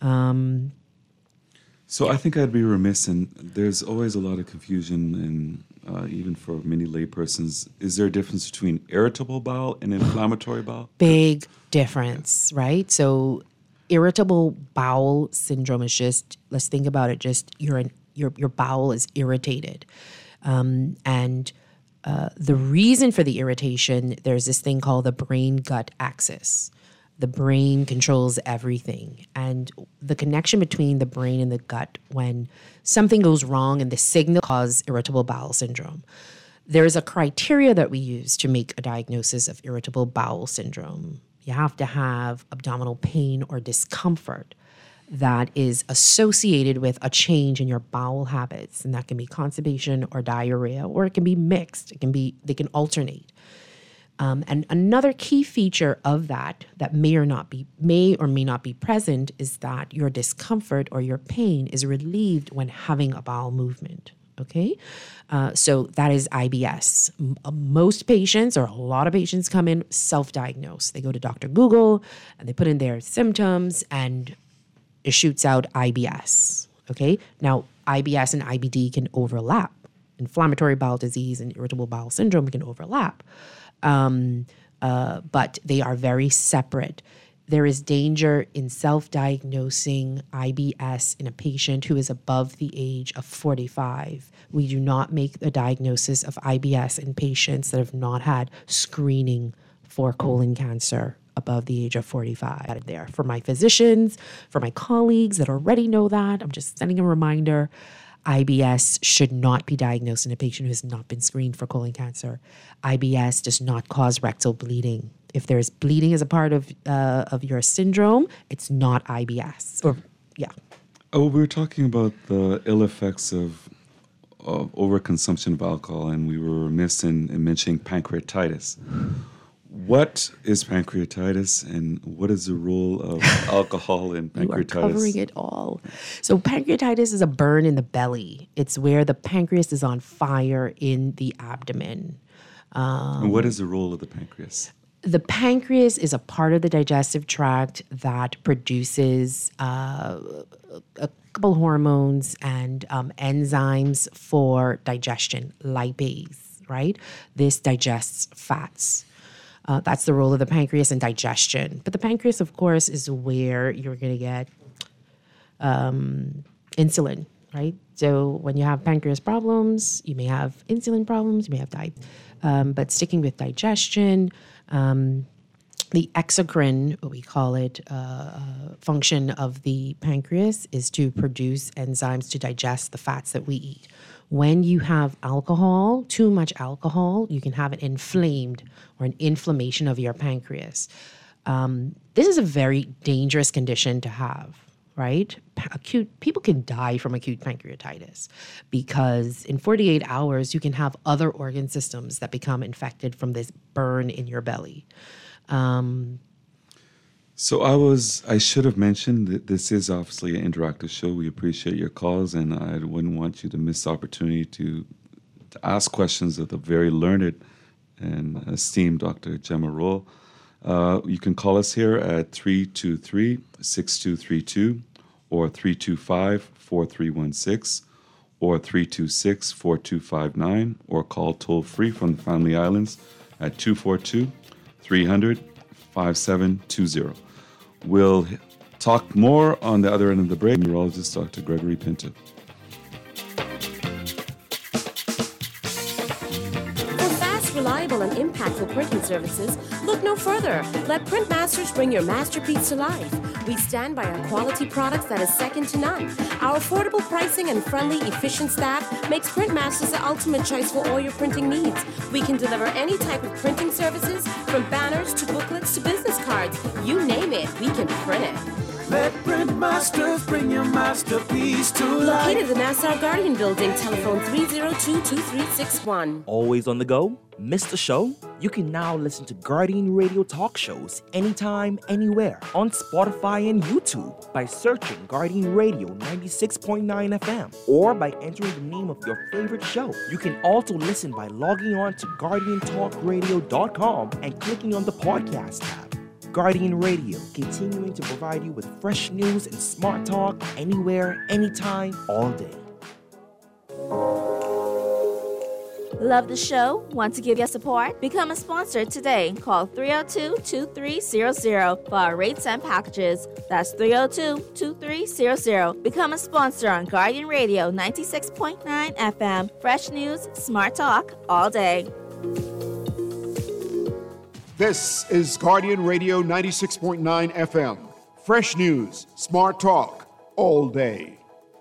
So I think I'd be remiss, and there's always a lot of confusion, and even for many laypersons, is there a difference between irritable bowel and inflammatory bowel? Big difference, right? So irritable bowel syndrome is just, let's think about it, just your bowel is irritated. And the reason for the irritation, there's this thing called the brain-gut axis. The brain controls everything. And the connection between the brain and the gut, when something goes wrong and the signal causes irritable bowel syndrome, there is a criteria that we use to make a diagnosis of irritable bowel syndrome. You have to have abdominal pain or discomfort that is associated with a change in your bowel habits. And that can be constipation or diarrhea, or it can be mixed. They can alternate. And another key feature of that may or may not be present is that your discomfort or your pain is relieved when having a bowel movement. Okay, so that is IBS. Most patients, or a lot of patients, come in self-diagnosed. They go to Dr. Google and they put in their symptoms, and it shoots out IBS. Okay, now IBS and IBD can overlap. Inflammatory bowel disease and irritable bowel syndrome can overlap. But they are very separate. There is danger in self-diagnosing IBS in a patient who is above the age of 45. We do not make a diagnosis of IBS in patients that have not had screening for colon cancer above the age of 45. There, for my physicians, for my colleagues that already know that, I'm just sending a reminder. IBS should not be diagnosed in a patient who has not been screened for colon cancer. IBS does not cause rectal bleeding. If there's bleeding as a part of your syndrome, it's not IBS. Oh, we were talking about the ill effects of overconsumption of alcohol, and we were remiss in mentioning pancreatitis. What is pancreatitis, and what is the role of alcohol in pancreatitis? You are covering it all. So pancreatitis is a burn in the belly. It's where the pancreas is on fire in the abdomen. And what is the role of the pancreas? The pancreas is a part of the digestive tract that produces a couple hormones and enzymes for digestion, lipase, right? This digests fats. That's the role of the pancreas in digestion. But the pancreas, of course, is where you're going to get insulin, right? So when you have pancreas problems, you may have insulin problems, you may have diabetes. But sticking with digestion, the exocrine, what we call it, function of the pancreas is to produce enzymes to digest the fats that we eat. When you have alcohol, too much alcohol, you can have an inflamed or an inflammation of your pancreas. This is a very dangerous condition to have, right? People can die from acute pancreatitis because in 48 hours, you can have other organ systems that become infected from this burn in your belly. So I should have mentioned that this is obviously an interactive show. We appreciate your calls, and I wouldn't want you to miss the opportunity to ask questions of the very learned and esteemed Dr. Gemma Roll. You can call us here at 323-6232 or 325-4316 or 326-4259, or call toll-free from the Family Islands at 242 800-300-5720. We'll talk more on the other end of the break. Neurologist Dr. Gregory Pinto. Reliable and impactful printing services, look no further. Let Printmasters bring your masterpiece to life. We stand by our quality products that is second to none. Our affordable pricing and friendly, efficient staff makes Printmasters the ultimate choice for all your printing needs. We can deliver any type of printing services, from banners to booklets to business cards. You name it, we can print it. Let Printmasters bring your masterpiece to life. Located in the Nassau Guardian Building, telephone 302-2361. Always on the go? Missed a show? You can now listen to Guardian Radio talk shows anytime, anywhere on Spotify and YouTube by searching Guardian Radio 96.9 FM or by entering the name of your favorite show. You can also listen by logging on to GuardianTalkRadio.com and clicking on the podcast tab. Guardian Radio, continuing to provide you with fresh news and smart talk anywhere, anytime, all day. Love the show? Want to give your support? Become a sponsor today. Call 302-2300 for our rates and packages. That's 302-2300. Become a sponsor on Guardian Radio 96.9 FM. Fresh news, smart talk, all day. This is Guardian Radio 96.9 FM. Fresh news, smart talk, all day.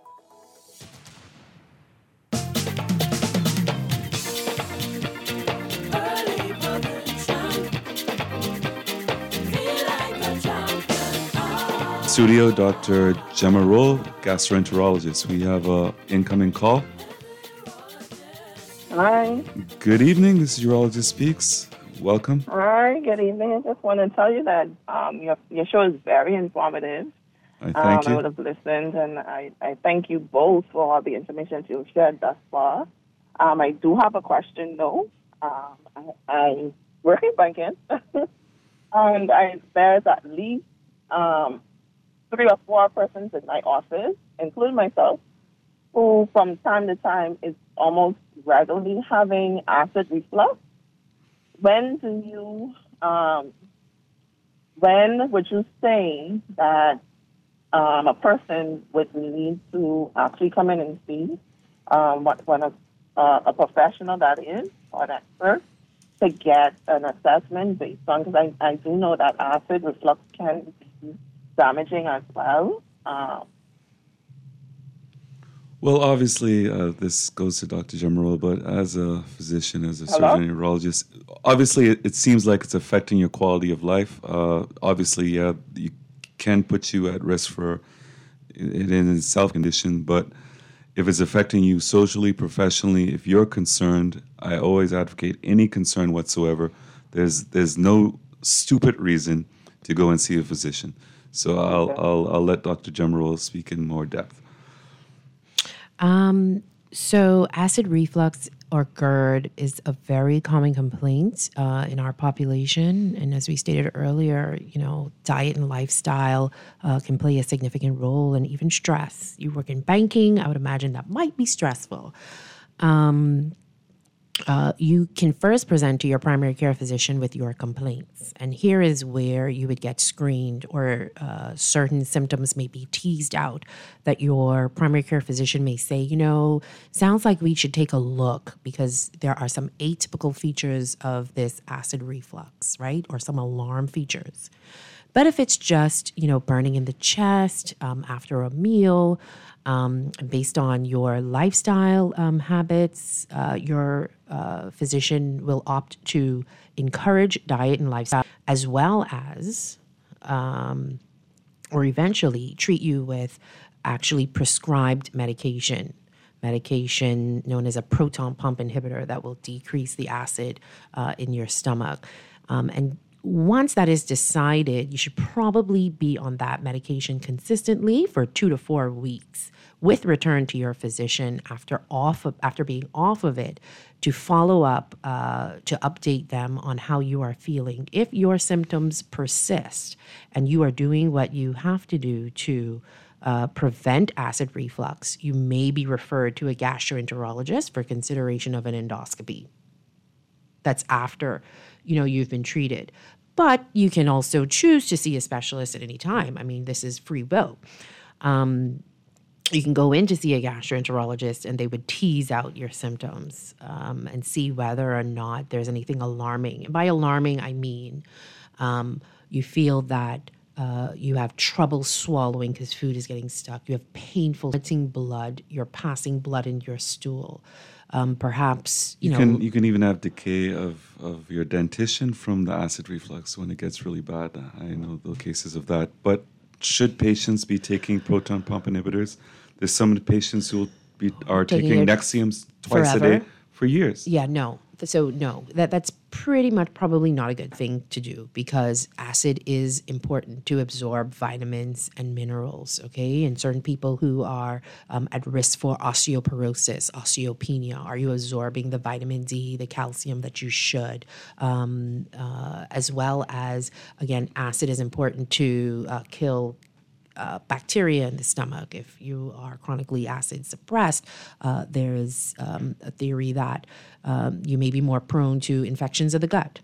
Studio, Dr. Gemma Roll, gastroenterologist. We have an incoming call. Hi. Good evening. This is Urologist Speaks. Welcome. Hi, good evening. I just want to tell you that your show is very informative. I thank you. I would have listened, and I thank you both for all the information you've shared thus far. I do have a question, though. I work in banking, and there's at least 3 or 4 persons in my office, including myself, who from time to time is almost regularly having acid reflux. When would you say that a person would need to actually come in and see when a professional that is, or an expert, to get an assessment based on, because I do know that acid reflux can be damaging as well. Well, obviously, this goes to Dr. Gemma, but as a physician, as a surgeon and urologist, obviously it seems like it's affecting your quality of life. Obviously, you can put you at risk for it in itself condition, but if it's affecting you socially, professionally, if you're concerned, I always advocate any concern whatsoever. There's no stupid reason to go and see a physician. So I'll let Dr. Gemma speak in more depth. So acid reflux or GERD is a very common complaint in our population. And as we stated earlier, diet and lifestyle can play a significant role, and even stress. You work in banking, I would imagine that might be stressful. You can first present to your primary care physician with your complaints. And here is where you would get screened, or certain symptoms may be teased out that your primary care physician may say, sounds like we should take a look because there are some atypical features of this acid reflux, right? Or some alarm features. But if it's just, burning in the chest after a meal, based on your lifestyle habits, your physician will opt to encourage diet and lifestyle, as well as, or eventually treat you with actually prescribed medication known as a proton pump inhibitor that will decrease the acid in your stomach. And once that is decided, you should probably be on that medication consistently for 2 to 4 weeks, with return to your physician after being off of it, to follow up, to update them on how you are feeling. If your symptoms persist and you are doing what you have to do to prevent acid reflux, you may be referred to a gastroenterologist for consideration of an endoscopy. That's after you've been treated. But you can also choose to see a specialist at any time. I mean, this is free will. You can go in to see a gastroenterologist and they would tease out your symptoms and see whether or not there's anything alarming. And by alarming, I mean you feel that you have trouble swallowing because food is getting stuck. You have painful blood. You're passing blood in your stool. Perhaps, you can even have decay of your dentition from the acid reflux when it gets really bad. I know the cases of that. But should patients be taking proton pump inhibitors? There's some patients who are taking Nexiums twice a day for years. Yeah, no. So no, that's pretty much probably not a good thing to do because acid is important to absorb vitamins and minerals, okay? And certain people who are at risk for osteoporosis, osteopenia, are you absorbing the vitamin D, the calcium that you should? As well as, again, acid is important to kill bacteria in the stomach. If you are chronically acid suppressed, there's a theory that you may be more prone to infections of the gut.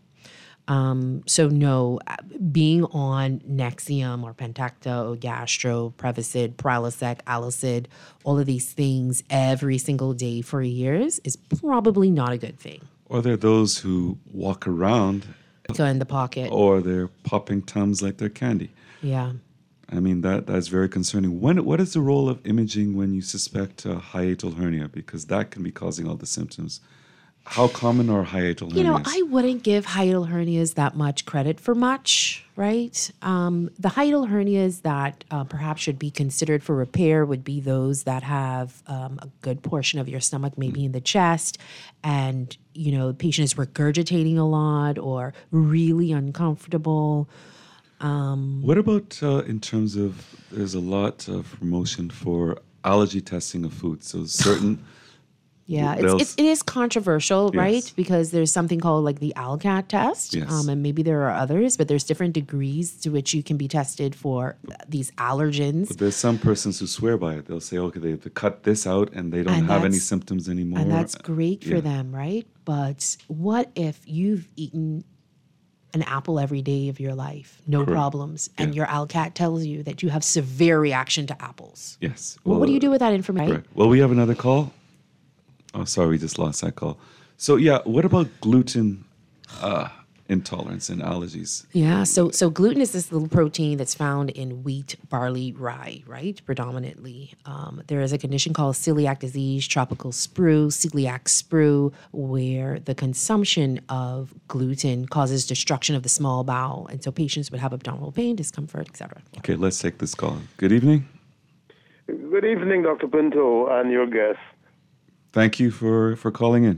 So no, being on Nexium or Pentacta, Gastro, Prevacid, Prilosec, Allicid, all of these things every single day for years is probably not a good thing. Or there are those who walk around in the pocket, or they're popping Tums like they're candy. Yeah. I mean, that's very concerning. What is the role of imaging when you suspect a hiatal hernia? Because that can be causing all the symptoms. How common are hiatal hernias? I wouldn't give hiatal hernias that much credit for much, right? The hiatal hernias that perhaps should be considered for repair would be those that have a good portion of your stomach, maybe in the chest, and, the patient is regurgitating a lot or really uncomfortable. What about in terms of, there's a lot of promotion for allergy testing of food. So certain... Yeah, it is controversial, Yes. right? Because there's something called like the ALCAT test, Yes. and maybe there are others, but there's different degrees to which you can be tested for these allergens. But there's some persons who swear by it. They'll say, okay, they have to cut this out and they don't And have any that's- symptoms anymore. And that's great for Yeah. them, right? But what if you've eaten an apple every day of your life, no Correct. problems, and your ALCAT tells you that you have severe reaction to apples? Yes. Well, what do you do with that information? Correct. Well, we have another call. Oh, sorry, we just lost that call. So, yeah, what about gluten intolerance and allergies? Yeah, so gluten is this little protein that's found in wheat, barley, rye, right? Predominantly. There is a condition called celiac disease, tropical sprue, celiac sprue, where the consumption of gluten causes destruction of the small bowel. And so patients would have abdominal pain, discomfort, etc. Okay, let's take this call. Good evening. Good evening, Dr. Pinto and your guest. Thank you for calling in.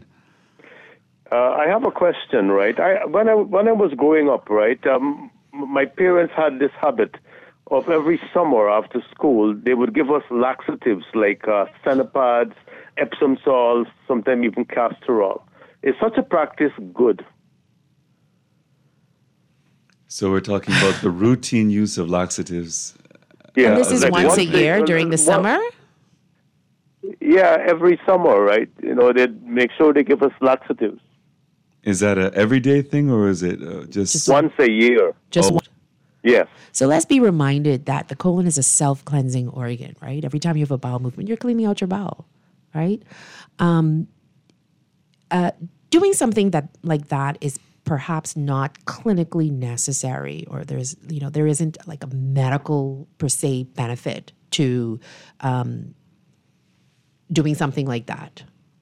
I have a question, right? When I was growing up, right, my parents had this habit of every summer after school, they would give us laxatives like Cenepads, Epsom salts, sometimes even castor oil. Is such a practice good? So we're talking about the routine use of laxatives. Yeah, And this is like once a year during the summer? Yeah, every summer, right? They make sure they give us laxatives. Is that a everyday thing or is it just once a year? Just one. Yes. So let's be reminded that the colon is a self-cleansing organ, right? Every time you have a bowel movement, you're cleaning out your bowel, right? Doing something like that is perhaps not clinically necessary, or there isn't like a medical per se benefit to doing something like that.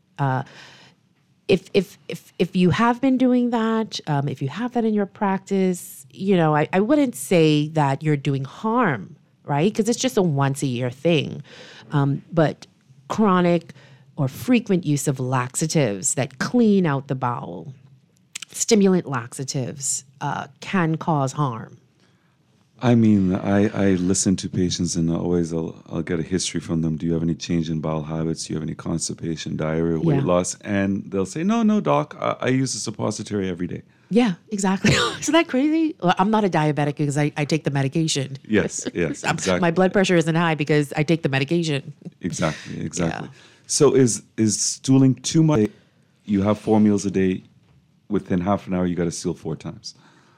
If you have been doing that, if you have that in your practice, I wouldn't say that you're doing harm, right? Because it's just a once a year thing. But chronic or frequent use of laxatives that clean out the bowel, stimulant laxatives, can cause harm. I mean, I listen to patients and I'll get a history from them. Do you have any change in bowel habits? Do you have any constipation, diarrhea, weight loss? And they'll say, no, doc, I use a suppository every day. Yeah, exactly. Isn't that crazy? Well, I'm not a diabetic because I take the medication. Yes, exactly. My blood pressure isn't high because I take the medication. Exactly. Yeah. So is stooling too much? You have 4 meals a day within half an hour you got to seal 4 times.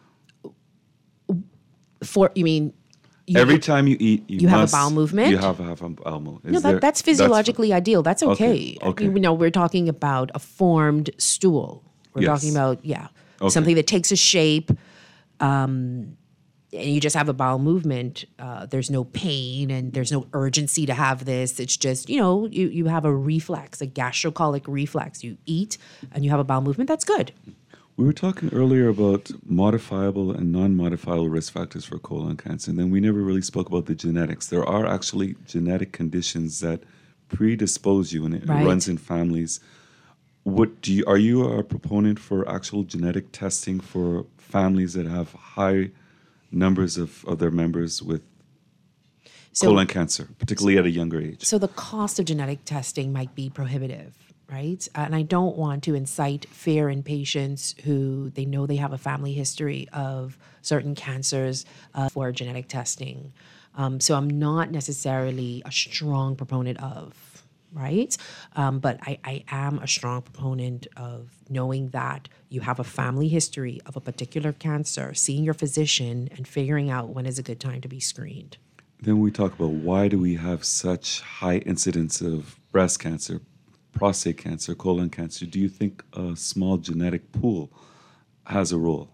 You mean every time you eat, you have a bowel movement? You have a bowel movement. No, that's physiologically ideal. That's okay. Okay. We're talking about a formed stool. We're talking about, something that takes a shape, and you just have a bowel movement. There's no pain and there's no urgency to have this. It's just, you have a reflex, a gastrocolic reflex. You eat and you have a bowel movement. That's good. We were talking earlier about modifiable and non-modifiable risk factors for colon cancer, and then we never really spoke about the genetics. There are actually genetic conditions that predispose you, and it runs in families. Are you a proponent for actual genetic testing for families that have high numbers of their members with colon cancer, particularly at a younger age? So the cost of genetic testing might be prohibitive. Right? And I don't want to incite fear in patients who they know they have a family history of certain cancers for genetic testing. So I'm not necessarily a strong proponent of, right? But I am a strong proponent of knowing that you have a family history of a particular cancer, seeing your physician and figuring out when is a good time to be screened. Then we talk about why do we have such high incidence of breast cancer, prostate cancer, colon cancer. Do you think a small genetic pool has a role?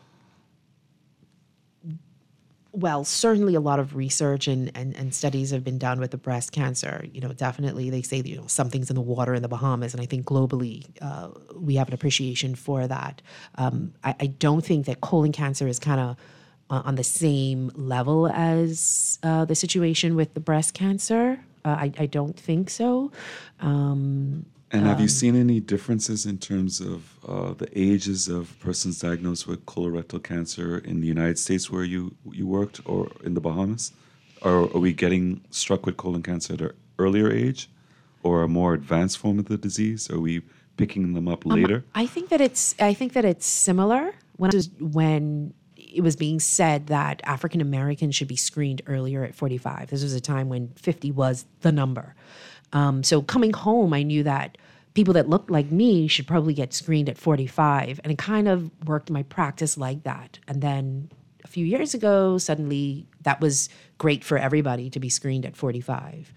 Well, certainly a lot of research and studies have been done with the breast cancer. Definitely they say, something's in the water in the Bahamas. And I think globally we have an appreciation for that. I don't think that colon cancer is kind of on the same level as the situation with the breast cancer. I don't think so. And have you seen any differences in terms of the ages of persons diagnosed with colorectal cancer in the United States where you worked or in the Bahamas? Or are we getting struck with colon cancer at an earlier age or a more advanced form of the disease? Are we picking them up later? I think that it's similar. When it was being said that African Americans should be screened earlier at 45. This was a time when 50 was the number. So coming home, I knew that people that looked like me should probably get screened at 45. And it kind of worked my practice like that. And then a few years ago, suddenly that was great for everybody to be screened at 45.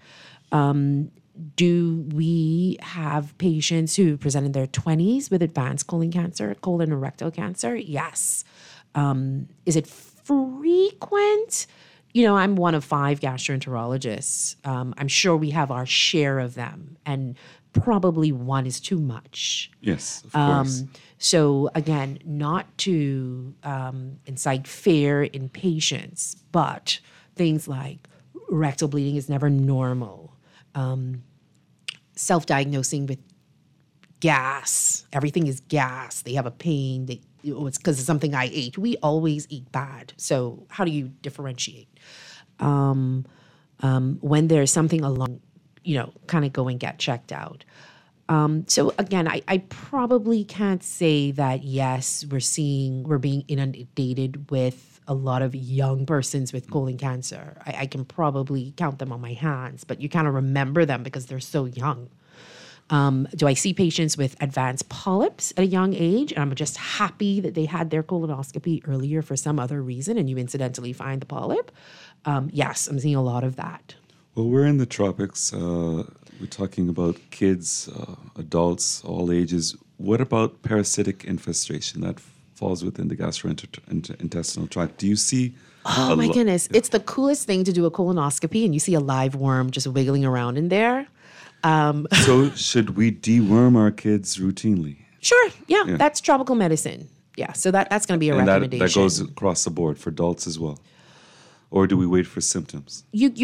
Do we have patients who present in their 20s with advanced colon cancer, colon and rectal cancer? Yes. Is it frequent? I'm one of 5 gastroenterologists. I'm sure we have our share of them, and probably 1 is too much. Yes, of course. So again, not to incite fear in patients, but things like rectal bleeding is never normal. Self-diagnosing with gas, everything is gas. They have a pain. It's because of something I ate. We always eat bad. So how do you differentiate? When there's something along, kind of go and get checked out. So again, I probably can't say that, yes, we're being inundated with a lot of young persons with colon cancer. I can probably count them on my hands, but you kind of remember them because they're so young. Do I see patients with advanced polyps at a young age? And I'm just happy that they had their colonoscopy earlier for some other reason and you incidentally find the polyp? Yes, I'm seeing a lot of that. Well, we're in the tropics. We're talking about kids, adults, all ages. What about parasitic infestation? That falls within the gastrointestinal tract. Do you see... Oh, my goodness. It's the coolest thing to do a colonoscopy and you see a live worm just wiggling around in there. So should we deworm our kids routinely? Sure. Yeah. That's tropical medicine. Yeah. So that's going to be a recommendation. That goes across the board for adults as well. Or do we wait for symptoms?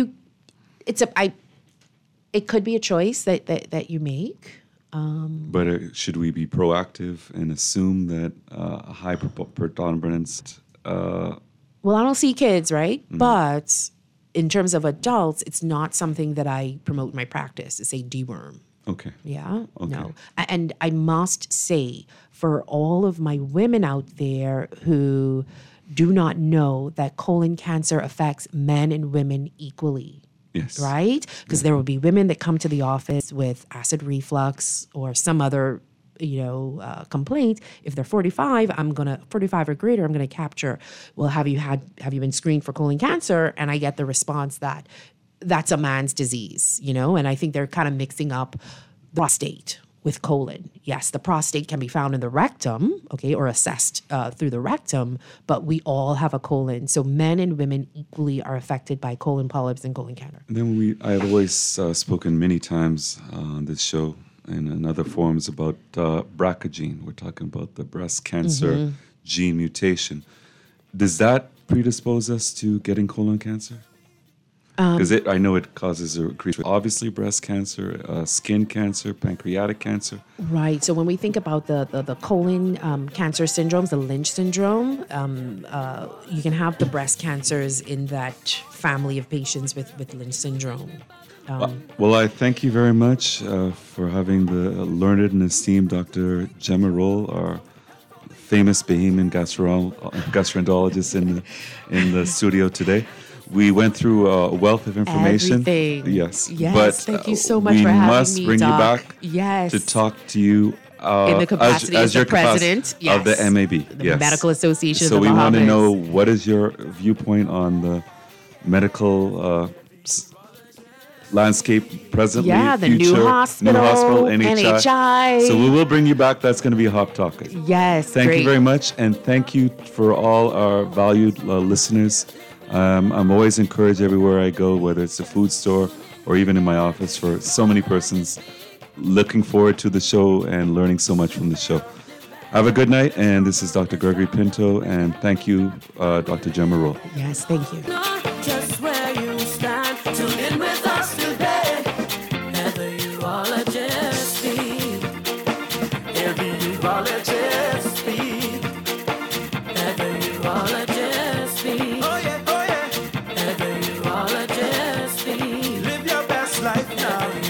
It could be a choice that you make. But should we be proactive and assume that a high predominance? Well, I don't see kids, right? Mm-hmm. But in terms of adults, it's not something that I promote in my practice to say deworm. Okay. Yeah? Okay. No. And I must say, for all of my women out there who do not know that colon cancer affects men and women equally. Yes. Right? Because there will be women that come to the office with acid reflux or some other complaint. If they're 45, 45 or greater, I'm gonna capture, well, have you been screened for colon cancer? And I get the response that that's a man's disease, and I think they're kind of mixing up prostate with colon. Yes, the prostate can be found in the rectum, or assessed through the rectum, but we all have a colon. So men and women equally are affected by colon polyps and colon cancer. And then I have always spoken many times on this show and in other forums about BRCA gene. We're talking about the breast cancer gene mutation. Does that predispose us to getting colon cancer? Because I know it causes a increase. Obviously, breast cancer, skin cancer, pancreatic cancer. Right. So when we think about the colon cancer syndromes, the Lynch syndrome, you can have the breast cancers in that family of patients with Lynch syndrome. Well, I thank you very much for having the learned and esteemed Dr. Gemma Roll, our famous Bahamian gastroenterologist in the studio today. We went through a wealth of information. Everything. Yes. Yes. But thank you so much for having me, we must bring you back to talk to you in the capacity as your the president of the MAB. The Medical Association so of the we want to Bahamas. know, what is your viewpoint on the medical landscape presently, the future, new hospital, NHI. So we will bring you back. That's going to be a hot topic. Yes, Thank great. you very much, and thank you for all our valued listeners. I'm always encouraged everywhere I go, whether it's a food store or even in my office, for so many persons looking forward to the show and learning so much from the show. Have a good night, and this is Dr. Gregory Pinto, and thank you, Dr. Gemma Roll. Yes, thank you. Just where you stand, tune in with us today. Whether you are a just speak, every urologist speak. Whether you are a just speak, whether you are a just speak, live your best life now.